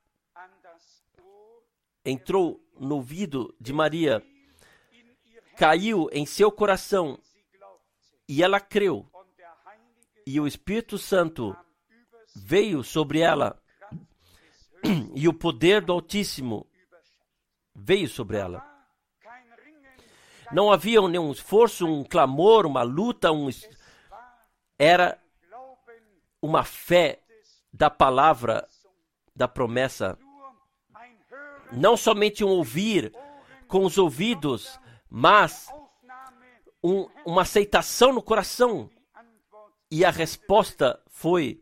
entrou no ouvido de Maria, caiu em seu coração e ela creu. E o Espírito Santo veio sobre ela e o poder do Altíssimo veio sobre ela. Não havia nenhum esforço, um clamor, uma luta, era uma fé da palavra, da promessa. Não somente um ouvir com os ouvidos, mas uma aceitação no coração. E a resposta foi: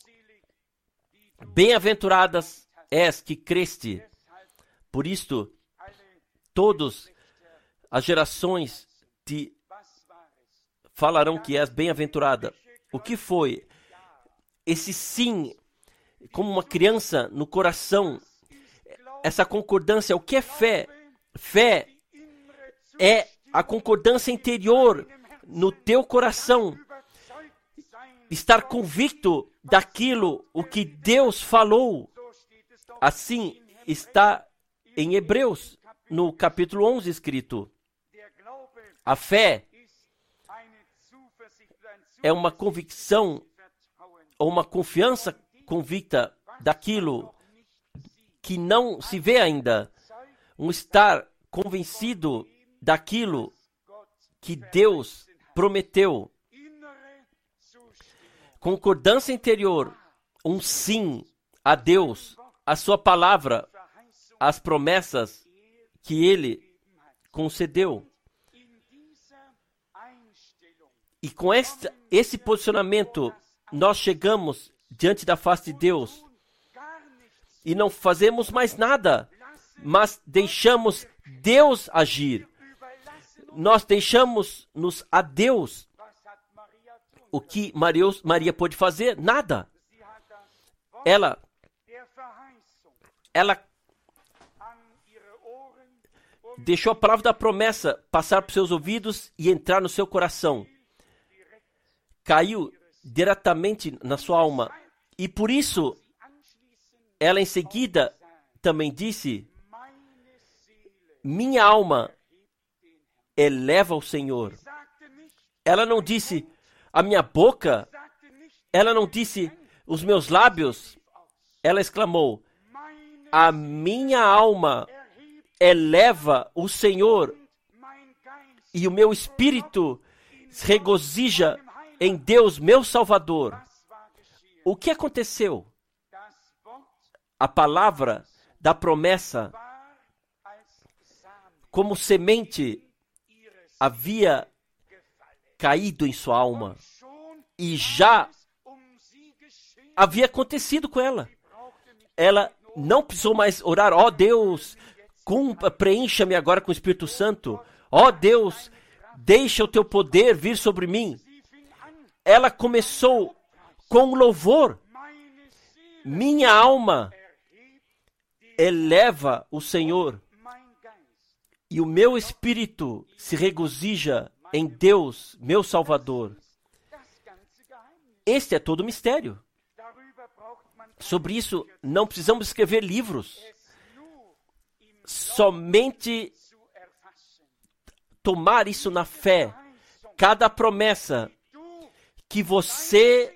bem-aventuradas és que creste. Por isto, todas as gerações te falarão que és bem-aventurada. O que foi? Esse sim, como uma criança no coração, essa concordância. O que é fé? Fé é a concordância interior no teu coração. Estar convicto daquilo, o que Deus falou. Assim está em Hebreus, no capítulo 11, escrito. A fé é uma convicção, ou uma confiança convicta daquilo que não se vê ainda. Um estar convencido daquilo que Deus prometeu. Concordância interior, um sim a Deus, a sua palavra, as promessas que Ele concedeu. E com esse posicionamento, nós chegamos diante da face de Deus e não fazemos mais nada, mas deixamos Deus agir. Nós deixamos-nos a Deus. O que Maria pôde fazer? Nada. Ela deixou a palavra da promessa passar por seus ouvidos e entrar no seu coração. Caiu diretamente na sua alma. E por isso, ela em seguida também disse: minha alma eleva o Senhor. Ela não disse: a minha boca. Ela não disse: os meus lábios, ela exclamou, a minha alma eleva o Senhor e o meu espírito regozija em Deus, meu Salvador. O que aconteceu? A palavra da promessa, como semente, havia caído em sua alma e já havia acontecido com ela. Ela não precisou mais orar, ó Deus, preencha-me agora com o Espírito Santo. Ó Deus, deixa o teu poder vir sobre mim. Ela começou com louvor. Minha alma eleva o Senhor e o meu espírito se regozija em Deus, meu Salvador. Este é todo o mistério. Sobre isso, não precisamos escrever livros. Somente tomar isso na fé. Cada promessa que você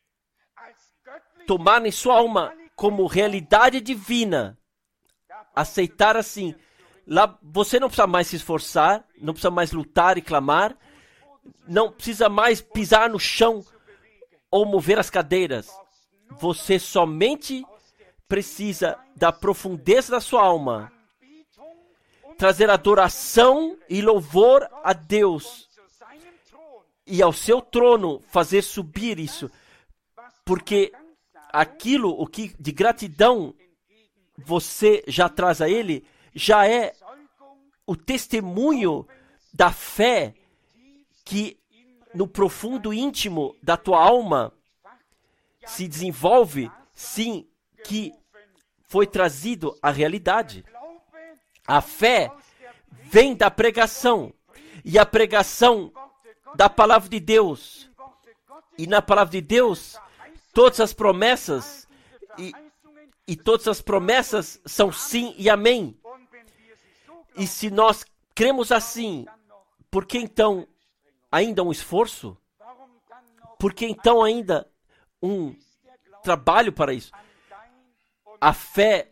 tomar em sua alma como realidade divina, aceitar assim. Lá você não precisa mais se esforçar, não precisa mais lutar e clamar, não precisa mais pisar no chão ou mover as cadeiras. Você somente precisa da profundeza da sua alma trazer adoração e louvor a Deus e ao seu trono fazer subir isso, porque aquilo o que de gratidão você já traz a Ele já é o testemunho da fé que no profundo íntimo da tua alma se desenvolve, sim, que foi trazido à realidade. A fé vem da pregação, e a pregação da palavra de Deus. E na palavra de Deus, todas as promessas, e todas as promessas são sim e amém. E se nós cremos assim, por que então ainda um esforço? Por que então ainda um trabalho para isso? A fé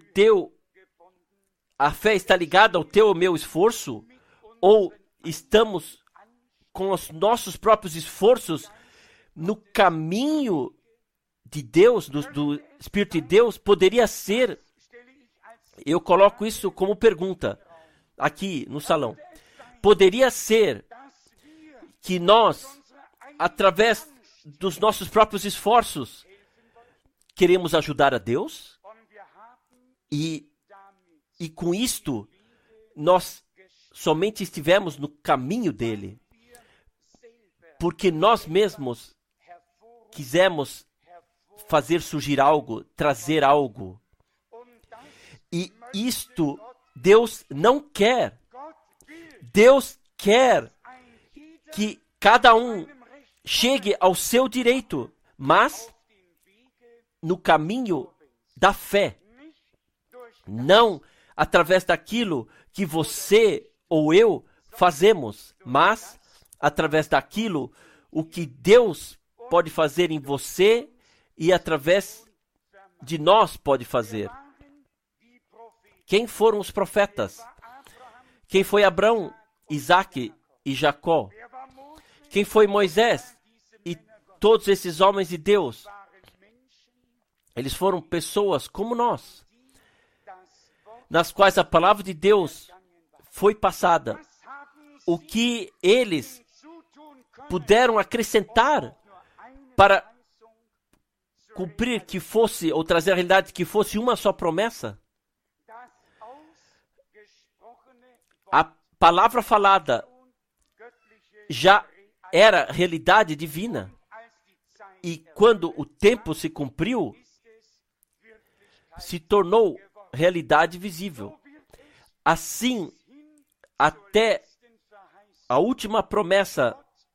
está ligada ao teu ou meu esforço? Ou estamos com os nossos próprios esforços no caminho de Deus, do Espírito de Deus? Poderia ser, eu coloco isso como pergunta aqui no salão, poderia ser que nós, através dos nossos próprios esforços, queremos ajudar a Deus? E com isto, nós somente estivemos no caminho dele, porque nós mesmos quisemos fazer surgir algo, trazer algo. E isto Deus não quer. Deus quer que cada um chegue ao seu direito, mas no caminho da fé. Não através daquilo que você ou eu fazemos, mas através daquilo o que Deus pode fazer em você e através de nós pode fazer. Quem foram os profetas? Quem foi Abraão, Isaque e Jacó? Quem foi Moisés e todos esses homens de Deus? Eles foram pessoas como nós, nas quais a palavra de Deus foi passada. O que eles puderam acrescentar para cumprir que fosse, ou trazer a realidade que fosse uma só promessa? A palavra falada já era realidade divina. E quando o tempo se cumpriu, se tornou realidade visível. Assim, até a última promessa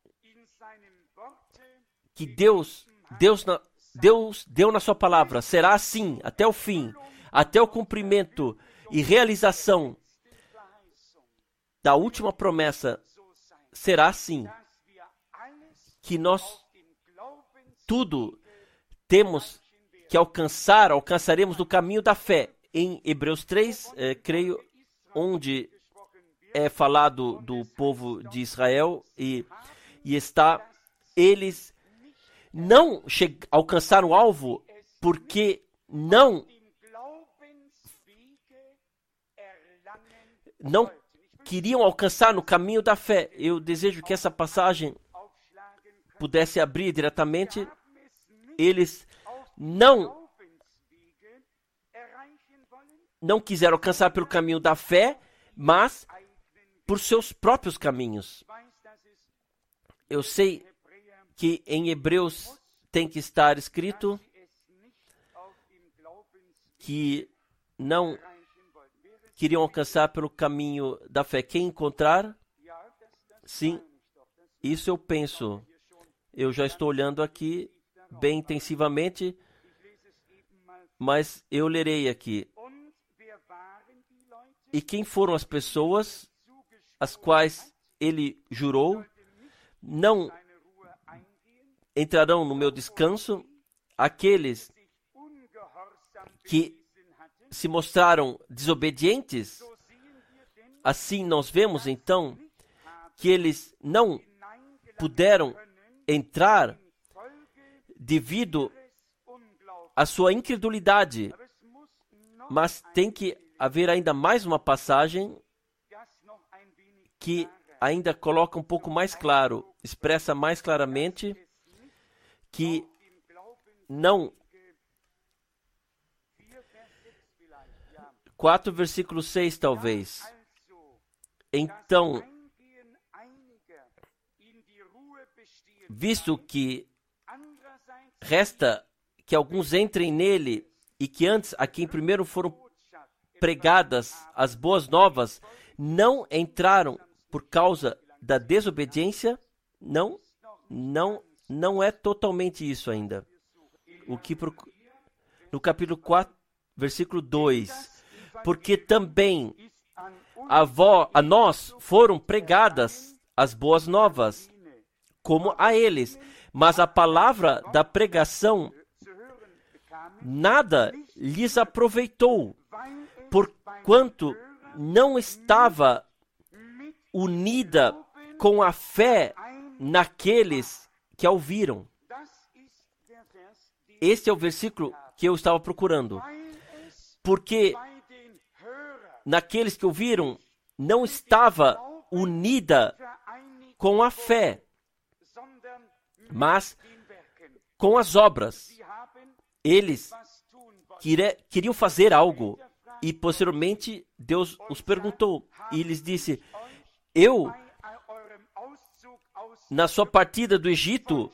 que Deus deu na sua palavra, será assim até o fim, até o cumprimento e realização da última promessa, será assim, que nós tudo temos que alcançaremos no caminho da fé. Em Hebreus 3, creio, onde é falado do povo de Israel e está, eles não alcançaram o alvo porque não queriam alcançar no caminho da fé. Eu desejo que essa passagem pudesse abrir diretamente. Eles não quiseram alcançar pelo caminho da fé, mas por seus próprios caminhos. Eu sei que em Hebreus tem que estar escrito que não queriam alcançar pelo caminho da fé. Quem encontrar? Sim, isso eu penso. Eu já estou olhando aqui bem intensivamente, mas eu lerei aqui. E quem foram as pessoas as quais ele jurou? Não entrarão no meu descanso aqueles que se mostraram desobedientes. Assim nós vemos então que eles não puderam entrar devido à sua incredulidade. Mas tem que haver ainda mais uma passagem que ainda coloca um pouco mais claro, expressa mais claramente que não... 4, versículo 6, talvez. Então, visto que resta que alguns entrem nele e que antes, a quem primeiro foram pregadas as boas novas, não entraram por causa da desobediência, não é totalmente isso ainda. No capítulo 4, versículo 2, porque também a nós foram pregadas as boas novas, como a eles, mas a palavra da pregação nada lhes aproveitou, porquanto não estava unida com a fé naqueles que a ouviram. Este é o versículo que eu estava procurando. Porque naqueles que ouviram não estava unida com a fé, mas com as obras. Eles queriam fazer algo e posteriormente Deus os perguntou e lhes disse: eu, na sua partida do Egito,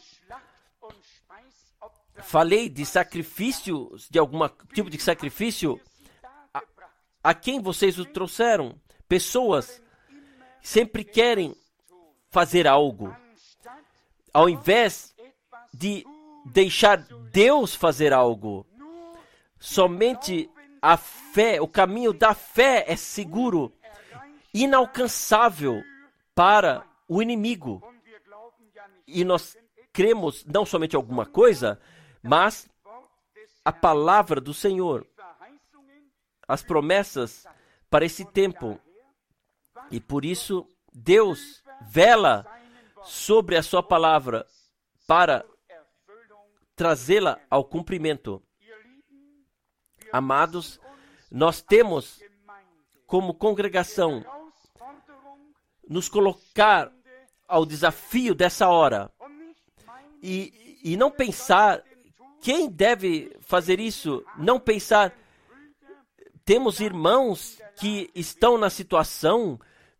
falei de sacrifícios, de algum tipo de sacrifício, a quem vocês o trouxeram? Pessoas sempre querem fazer algo, ao invés de deixar Deus fazer algo. Somente a fé, o caminho da fé é seguro, inalcançável para o inimigo. E nós cremos não somente alguma coisa, mas a palavra do Senhor, as promessas para esse tempo. E por isso Deus vela sobre a sua palavra para trazê-la ao cumprimento. Amados, nós temos como congregação nos colocar ao desafio dessa hora e não pensar quem deve fazer isso, não pensar, temos irmãos que estão na situação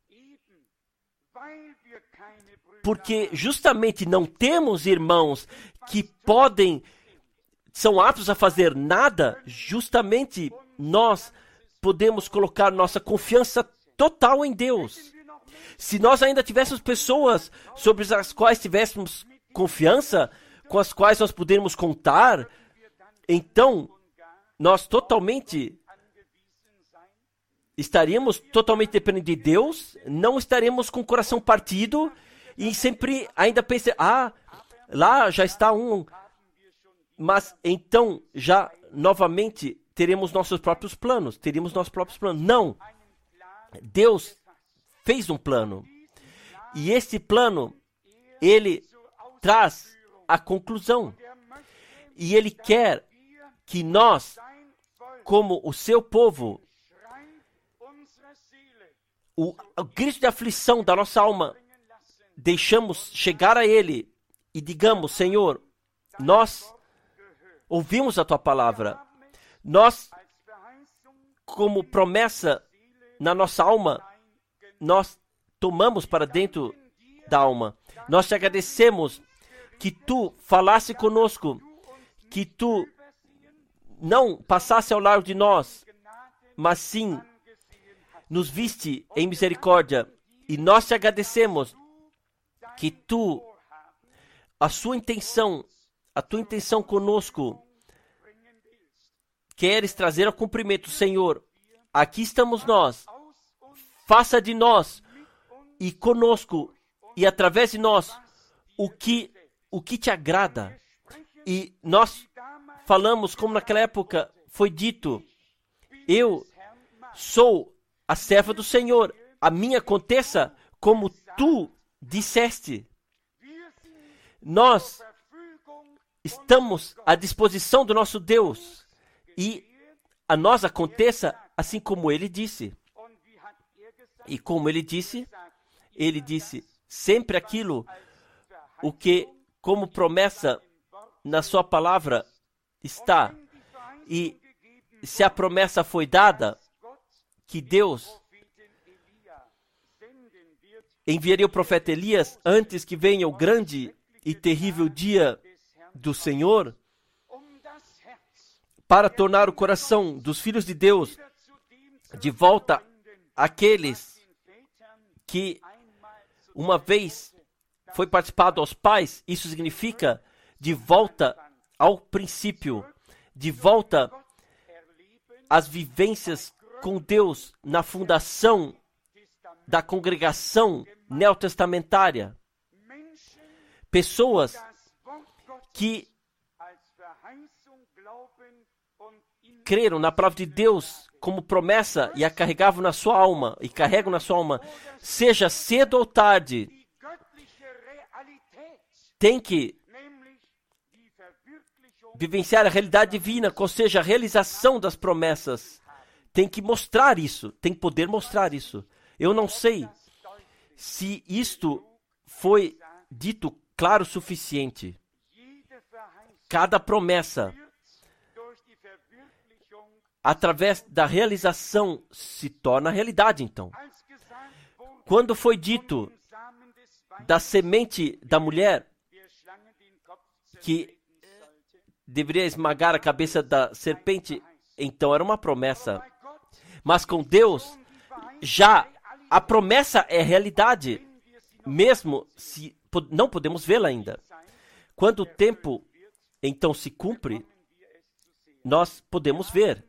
porque justamente não temos irmãos que são aptos a fazer nada, justamente nós podemos colocar nossa confiança total em Deus. Se nós ainda tivéssemos pessoas sobre as quais tivéssemos confiança, com as quais nós pudermos contar, então nós estaríamos totalmente dependendo de Deus, não estaremos com o coração partido e sempre ainda pensar, lá já está um Mas então, já novamente, teríamos nossos próprios planos. Não. Deus fez um plano. E esse plano, ele traz a conclusão. E ele quer que nós, como o seu povo, o grito de aflição da nossa alma, deixamos chegar a ele e digamos: Senhor, nós ouvimos a tua palavra. Nós, como promessa na nossa alma, nós tomamos para dentro da alma. Nós te agradecemos que tu falasse conosco, que tu não passasse ao lado de nós, mas sim nos viste em misericórdia. E nós te agradecemos que tu, a tua intenção conosco, queres trazer ao cumprimento. Senhor, aqui estamos nós. Faça de nós e conosco e através de nós o que te agrada. E nós falamos como naquela época foi dito: eu sou a serva do Senhor, a mim aconteça como tu disseste. Nós estamos à disposição do nosso Deus e a nós aconteça assim como ele disse. E como ele disse sempre aquilo o que como promessa na sua palavra está. E se a promessa foi dada, que Deus enviaria o profeta Elias antes que venha o grande e terrível dia do Senhor, para tornar o coração dos filhos de Deus de volta àqueles que uma vez foi participado aos pais. Isso significa de volta ao princípio, de volta às vivências com Deus na fundação da congregação neotestamentária. Pessoas que creram na palavra de Deus como promessa e a carregavam na sua alma, e carregam na sua alma, seja cedo ou tarde, tem que vivenciar a realidade divina, ou seja, a realização das promessas. Tem que mostrar isso, tem que poder mostrar isso. Eu não sei se isto foi dito claro o suficiente. Cada promessa, através da realização, se torna realidade, então. Quando foi dito da semente da mulher, que deveria esmagar a cabeça da serpente, então era uma promessa. Mas com Deus, já a promessa é realidade, mesmo se não podemos vê-la ainda. Quando o tempo então se cumpre, nós podemos ver.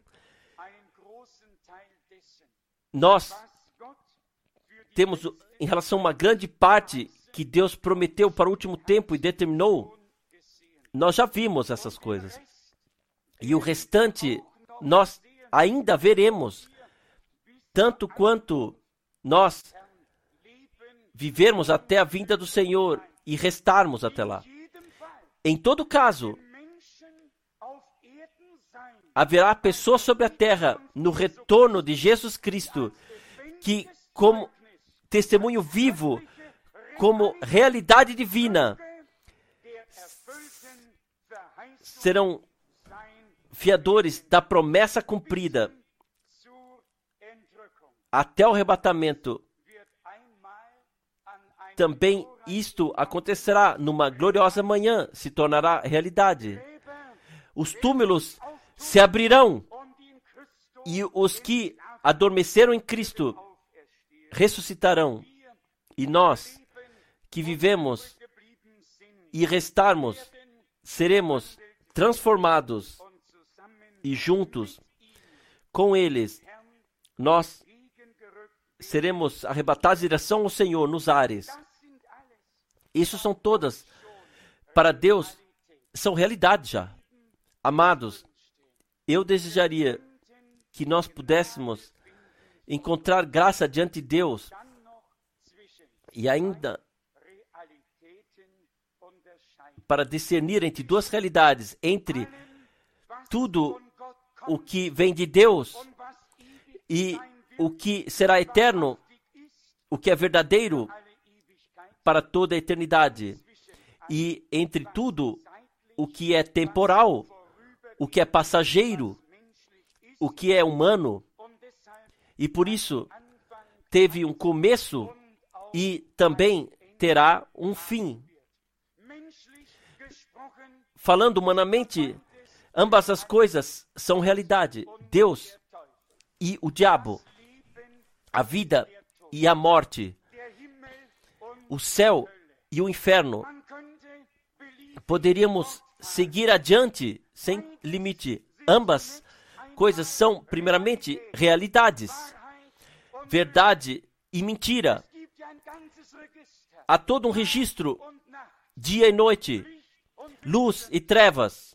Nós temos, em relação a uma grande parte que Deus prometeu para o último tempo e determinou, nós já vimos essas coisas. E o restante, nós ainda veremos, tanto quanto nós vivermos até a vinda do Senhor e restarmos até lá. Em todo caso, haverá pessoas sobre a terra no retorno de Jesus Cristo que, como testemunho vivo, como realidade divina, serão fiadores da promessa cumprida até o arrebatamento. Também isto acontecerá numa gloriosa manhã, se tornará realidade. Os túmulos se abrirão e os que adormeceram em Cristo ressuscitarão. E nós, que vivemos e restarmos, seremos transformados e juntos com eles, nós seremos arrebatados em direção ao Senhor nos ares. Isso são todas, para Deus, são realidade já. Amados, eu desejaria que nós pudéssemos encontrar graça diante de Deus e ainda para discernir entre duas realidades, entre tudo o que vem de Deus e o que será eterno, o que é verdadeiro para toda a eternidade, e entre tudo o que é temporal, o que é passageiro, o que é humano, e por isso teve um começo e também terá um fim. Falando humanamente, ambas as coisas são realidade. Deus e o diabo, a vida e a morte, o céu e o inferno. Poderíamos seguir adiante sem limite. Ambas coisas são, primeiramente, realidades, verdade e mentira. Há todo um registro, dia e noite, luz e trevas.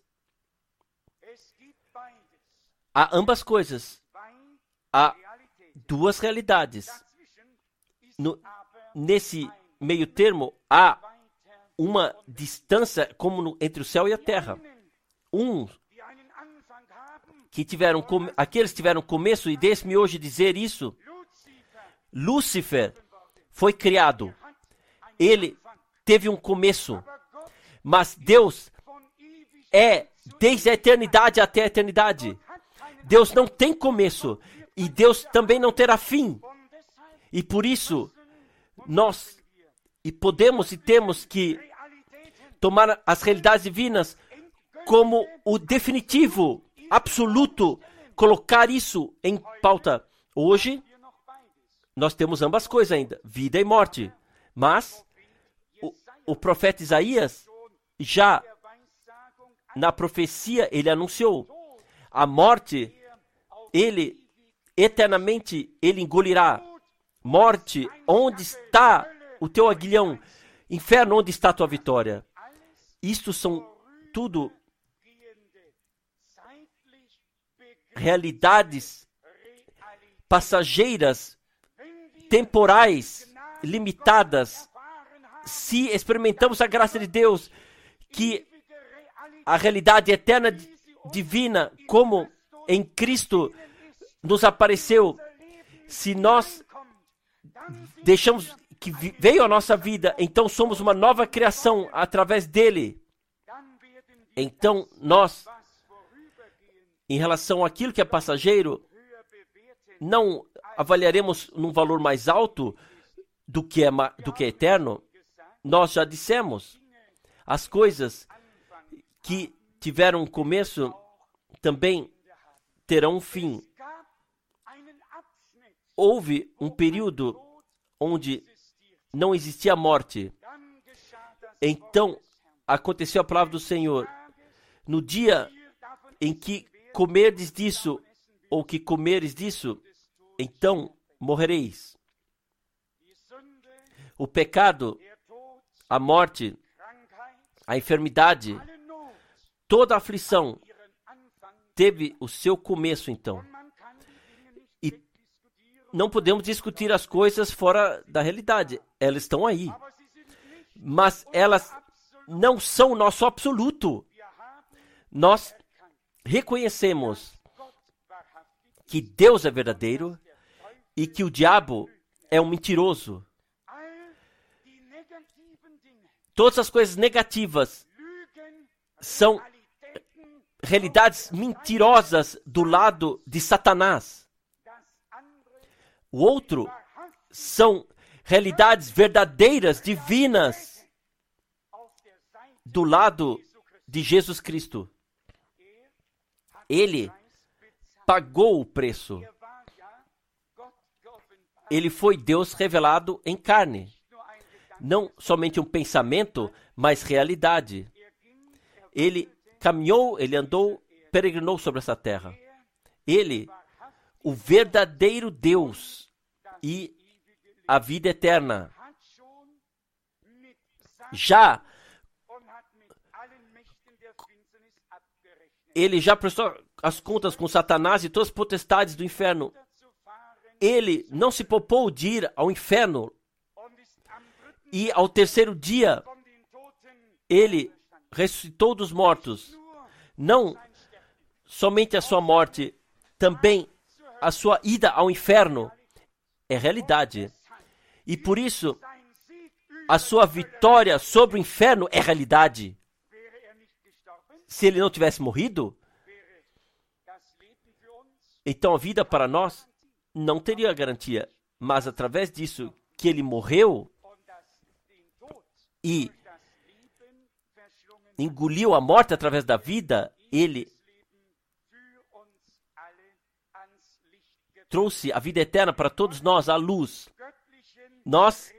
Há ambas coisas. Há duas realidades. Nesse meio termo, há uma distância como entre o céu e a terra. Aqueles que tiveram começo, e deixe-me hoje dizer isso, Lúcifer foi criado. Ele teve um começo, mas Deus é desde a eternidade até a eternidade. Deus não tem começo e Deus também não terá fim. E por isso, nós podemos e temos que tomar as realidades divinas como o definitivo, absoluto, colocar isso em pauta. Hoje, nós temos ambas coisas ainda, vida e morte. Mas o profeta Isaías, já na profecia, ele anunciou a morte, ele eternamente ele engolirá. Morte, onde está o teu aguilhão? Inferno, onde está a tua vitória? Isto são tudo realidades passageiras, temporais, limitadas. Se experimentamos a graça de Deus, que a realidade eterna divina, como em Cristo nos apareceu, se nós deixamos que veio a nossa vida, então somos uma nova criação através dele. Então nós, em relação àquilo que é passageiro, não avaliaremos num valor mais alto do que é eterno. Nós já dissemos, as coisas que tiveram um começo também terão um fim. Houve um período onde não existia morte. Então aconteceu a palavra do Senhor. No dia em que comerdes disso, ou que comeres disso, então morrereis. O pecado, a morte, a enfermidade, toda a aflição teve o seu começo, então. E não podemos discutir as coisas fora da realidade. Elas estão aí. Mas elas não são o nosso absoluto. Nós reconhecemos que Deus é verdadeiro e que o diabo é um mentiroso. Todas as coisas negativas são realidades mentirosas do lado de Satanás. O outro são realidades verdadeiras, divinas, do lado de Jesus Cristo. Ele pagou o preço. Ele foi Deus revelado em carne. Não somente um pensamento, mas realidade. Ele caminhou, ele andou, peregrinou sobre essa terra. Ele, o verdadeiro Deus e a vida eterna, já Ele já prestou as contas com Satanás e todas as potestades do inferno. Ele não se poupou de ir ao inferno. E ao terceiro dia, ele ressuscitou dos mortos. Não somente a sua morte, também a sua ida ao inferno é realidade. E por isso, a sua vitória sobre o inferno é realidade. Se ele não tivesse morrido, então a vida para nós não teria garantia. Mas através disso que ele morreu e engoliu a morte através da vida, ele trouxe a vida eterna para todos nós, a luz. Nós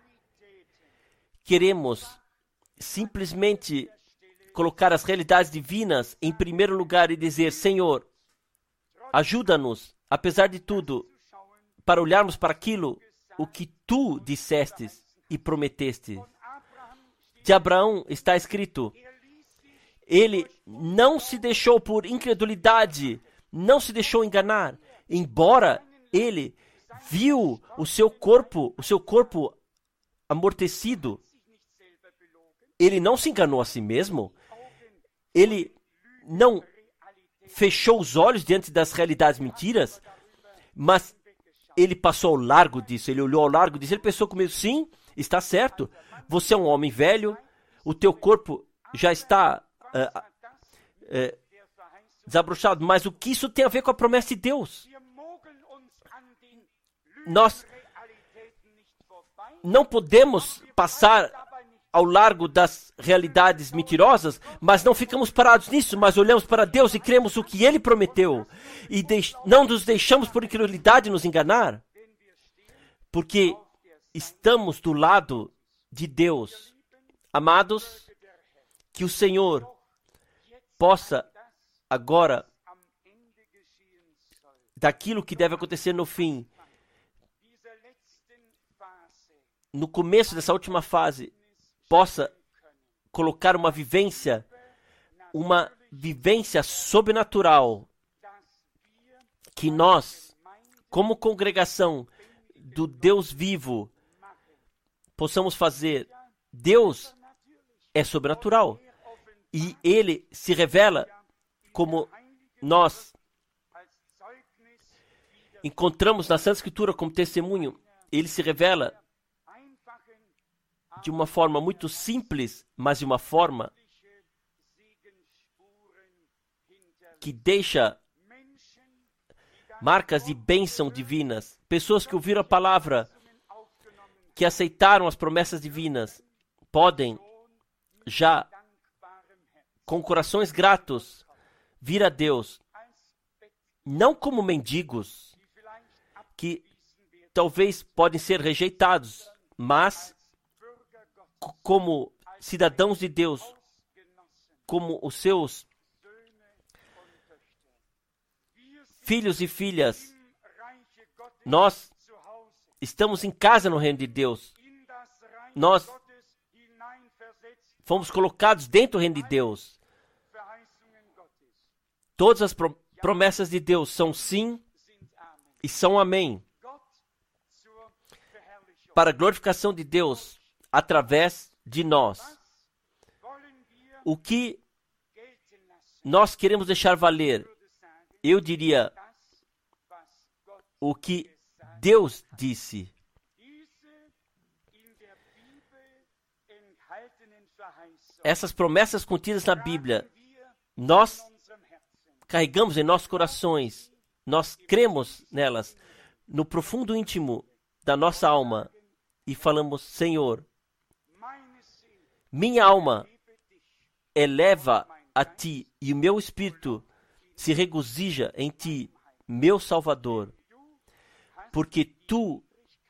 queremos simplesmente colocar as realidades divinas em primeiro lugar e dizer: Senhor, ajuda-nos, apesar de tudo, para olharmos para aquilo o que tu dissestes e prometeste. De Abraão está escrito: ele não se deixou por incredulidade, não se deixou enganar, embora ele viu o seu corpo amortecido. Ele não se enganou a si mesmo. Ele não fechou os olhos diante das realidades mentiras, mas ele passou ao largo disso. Ele olhou ao largo disso. Ele pensou comigo: sim, está certo. Você é um homem velho. O teu corpo já está desabrochado. Mas o que isso tem a ver com a promessa de Deus? Nós não podemos passar ao largo das realidades mentirosas, mas não ficamos parados nisso, mas olhamos para Deus e cremos o que Ele prometeu. E não nos deixamos por incredulidade nos enganar, porque estamos do lado de Deus. Amados, que o Senhor possa agora, daquilo que deve acontecer no fim, no começo dessa última fase, possa colocar uma vivência sobrenatural, que nós, como congregação do Deus vivo, possamos fazer. Deus é sobrenatural e Ele se revela, como nós encontramos na Santa Escritura como testemunho. Ele se revela de uma forma muito simples, mas de uma forma que deixa marcas de bênção divinas. Pessoas que ouviram a palavra, que aceitaram as promessas divinas, podem já, com corações gratos, vir a Deus, não como mendigos, que talvez podem ser rejeitados, mas como cidadãos de Deus, como os seus filhos e filhas. Nós estamos em casa no reino de Deus. Nós fomos colocados dentro do reino de Deus. Todas as promessas de Deus são sim e são amém. Para a glorificação de Deus através de nós. O que nós queremos deixar valer? Eu diria o que Deus disse. Essas promessas contidas na Bíblia, nós carregamos em nossos corações, nós cremos nelas, no profundo íntimo da nossa alma, e falamos: Senhor, minha alma eleva a Ti, e o meu espírito se regozija em Ti, meu Salvador, porque Tu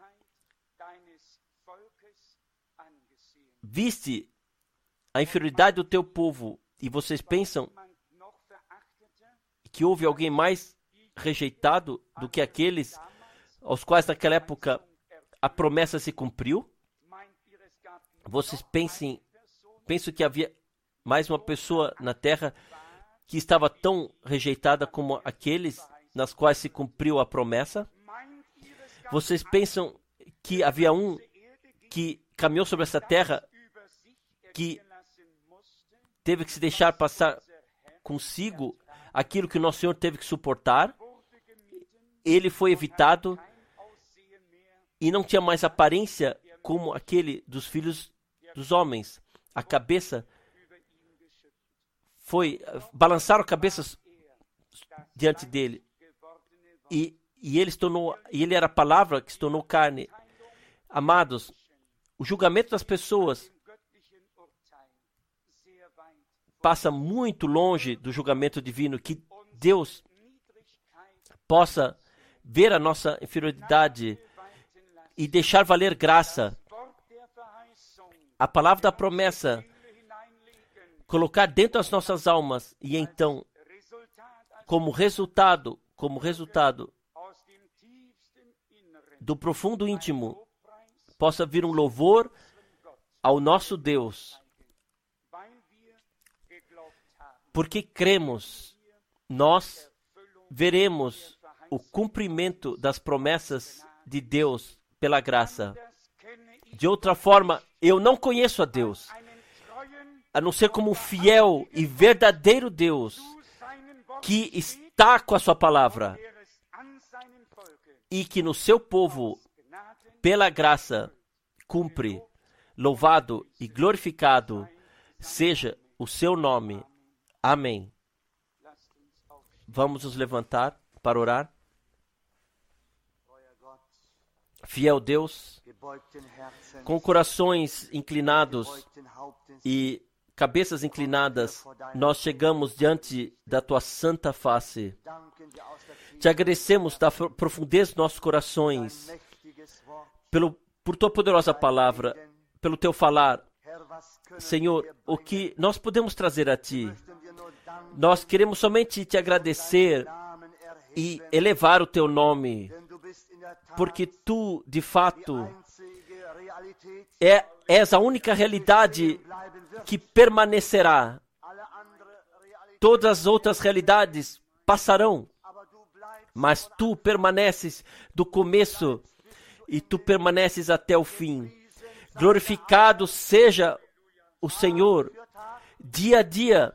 viste a inferioridade do Teu povo, e vocês pensam que houve alguém mais rejeitado do que aqueles aos quais naquela época a promessa se cumpriu? Vocês pensam que havia mais uma pessoa na terra que estava tão rejeitada como aqueles nas quais se cumpriu a promessa? Vocês pensam que havia um que caminhou sobre essa terra que teve que se deixar passar consigo aquilo que o nosso Senhor teve que suportar? Ele foi evitado e não tinha mais aparência como aquele dos filhos dos homens. A cabeça balançaram cabeças diante dele. E ele era a palavra que se tornou carne. Amados, o julgamento das pessoas passa muito longe do julgamento divino. Que Deus possa ver a nossa inferioridade e deixar valer graça. A palavra da promessa, colocar dentro das nossas almas, e então, como resultado do profundo íntimo, possa vir um louvor ao nosso Deus. Porque cremos, nós veremos o cumprimento das promessas de Deus pela graça. De outra forma, eu não conheço a Deus, a não ser como um fiel e verdadeiro Deus que está com a sua palavra e que no seu povo, pela graça, cumpre. Louvado e glorificado seja o seu nome. Amém. Vamos nos levantar para orar. Fiel Deus, com corações inclinados e cabeças inclinadas, nós chegamos diante da tua santa face. Te agradecemos da profundeza dos nossos corações, por tua poderosa palavra, pelo teu falar. Senhor, o que nós podemos trazer a ti? Nós queremos somente te agradecer e elevar o teu nome, porque tu, de fato, és a única realidade que permanecerá. Todas as outras realidades passarão, mas tu permaneces do começo e tu permaneces até o fim. Glorificado seja o Senhor. Dia a dia,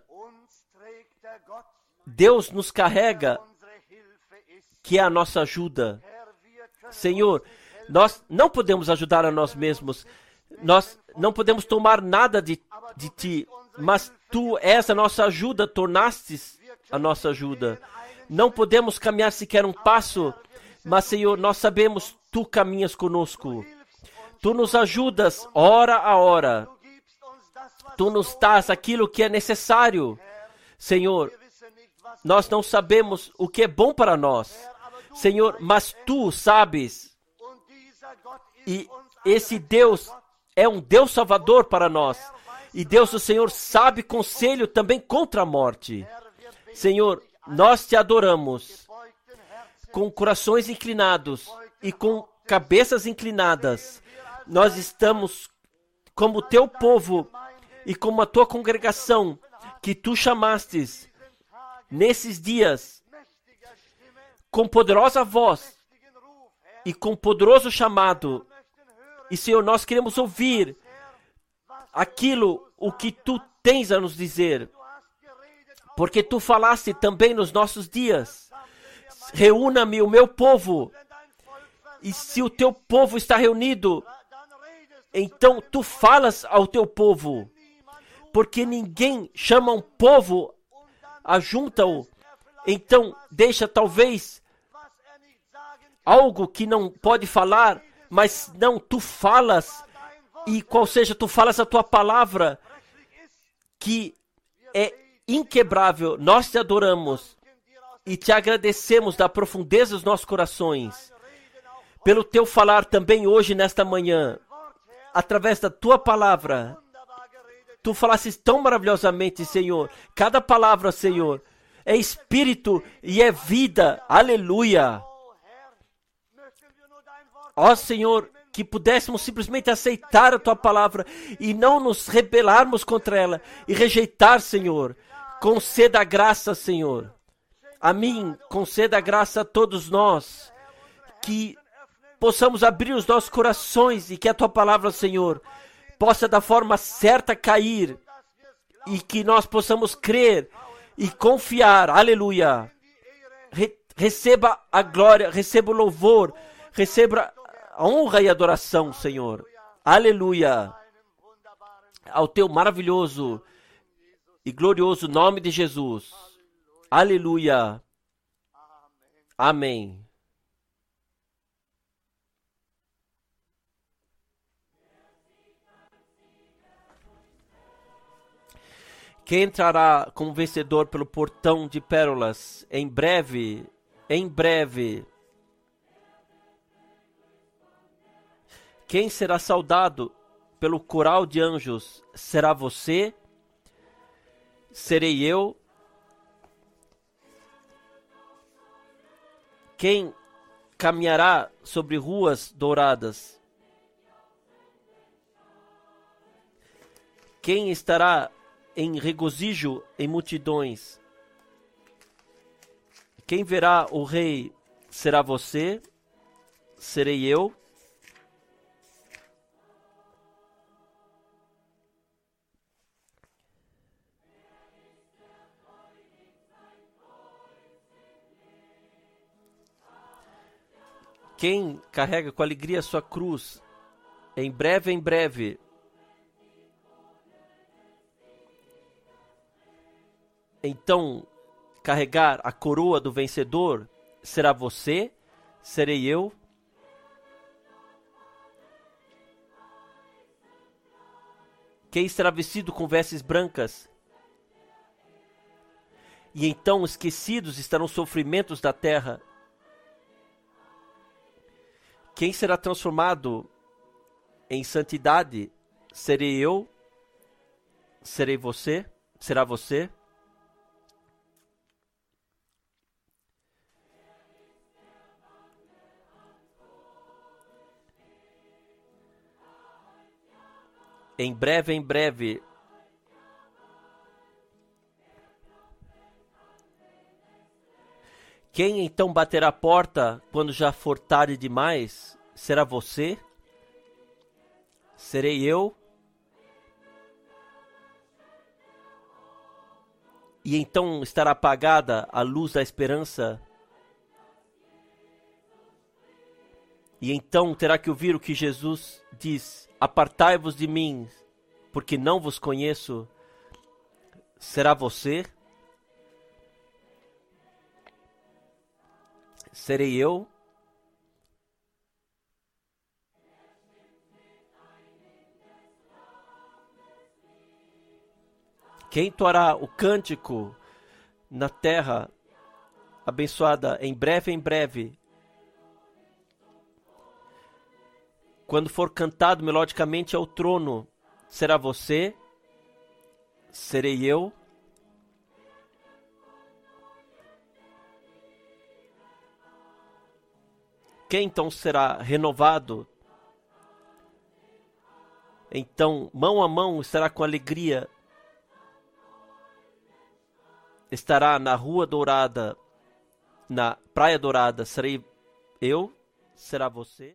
Deus nos carrega, que é a nossa ajuda. Senhor, nós não podemos ajudar a nós mesmos. Nós não podemos tomar nada de ti, mas tu és a nossa ajuda, tornastes a nossa ajuda. Não podemos caminhar sequer um passo, mas, Senhor, nós sabemos, tu caminhas conosco. Tu nos ajudas hora a hora. Tu nos dás aquilo que é necessário. Senhor, nós não sabemos o que é bom para nós, Senhor, mas tu sabes. E esse Deus é um Deus salvador para nós. E Deus, o Senhor, sabe conselho também contra a morte. Senhor, nós te adoramos com corações inclinados e com cabeças inclinadas. Nós estamos como teu povo e como a tua congregação que tu chamastes nesses dias, com poderosa voz e com poderoso chamado. E, Senhor, nós queremos ouvir o que tu tens a nos dizer, porque tu falaste também nos nossos dias. Reúna-me o meu povo, e se o teu povo está reunido, então tu falas ao teu povo, porque ninguém chama um povo, ajunta-o, então deixa talvez algo que não pode falar, mas não, tu falas, e qual seja, tu falas a tua palavra, que é inquebrável. Nós te adoramos e te agradecemos da profundeza dos nossos corações, pelo teu falar também hoje, nesta manhã, através da tua palavra. Tu falasses tão maravilhosamente, Senhor. Cada palavra, Senhor, é espírito e é vida. Aleluia. Ó Senhor, que pudéssemos simplesmente aceitar a tua palavra e não nos rebelarmos contra ela e rejeitar, Senhor, conceda graça, Senhor. A mim, conceda graça a todos nós, que possamos abrir os nossos corações e que a Tua palavra, Senhor, possa da forma certa cair e que nós possamos crer e confiar. Aleluia. Receba a glória, receba o louvor, receba a honra e adoração, Senhor. Aleluia. Ao Teu maravilhoso e glorioso nome de Jesus. Aleluia. Amém. Quem entrará como vencedor pelo portão de pérolas em breve, quem será saudado pelo coral de anjos? Será você? Serei eu? Quem caminhará sobre ruas douradas? Quem estará em regozijo em multidões? Quem verá o rei? Será você? Serei eu? Quem carrega com alegria a sua cruz? Em breve, então carregar a coroa do vencedor? Será você? Serei eu? Quem será vestido com vestes brancas? E então esquecidos estarão os sofrimentos da terra. Quem será transformado em santidade? Serei eu? Serei você? Será você? Em breve. Quem então baterá a porta quando já for tarde demais? Será você? Serei eu? E então estará apagada a luz da esperança? E então terá que ouvir o que Jesus diz: apartai-vos de mim, porque não vos conheço. Será você? Serei eu? Quem entoará o cântico na terra abençoada em breve? Quando for cantado melodicamente ao trono, será você? Serei eu? Quem então será renovado? Então, mão a mão, estará com alegria. Estará na rua dourada, na praia dourada. Serei eu? Será você?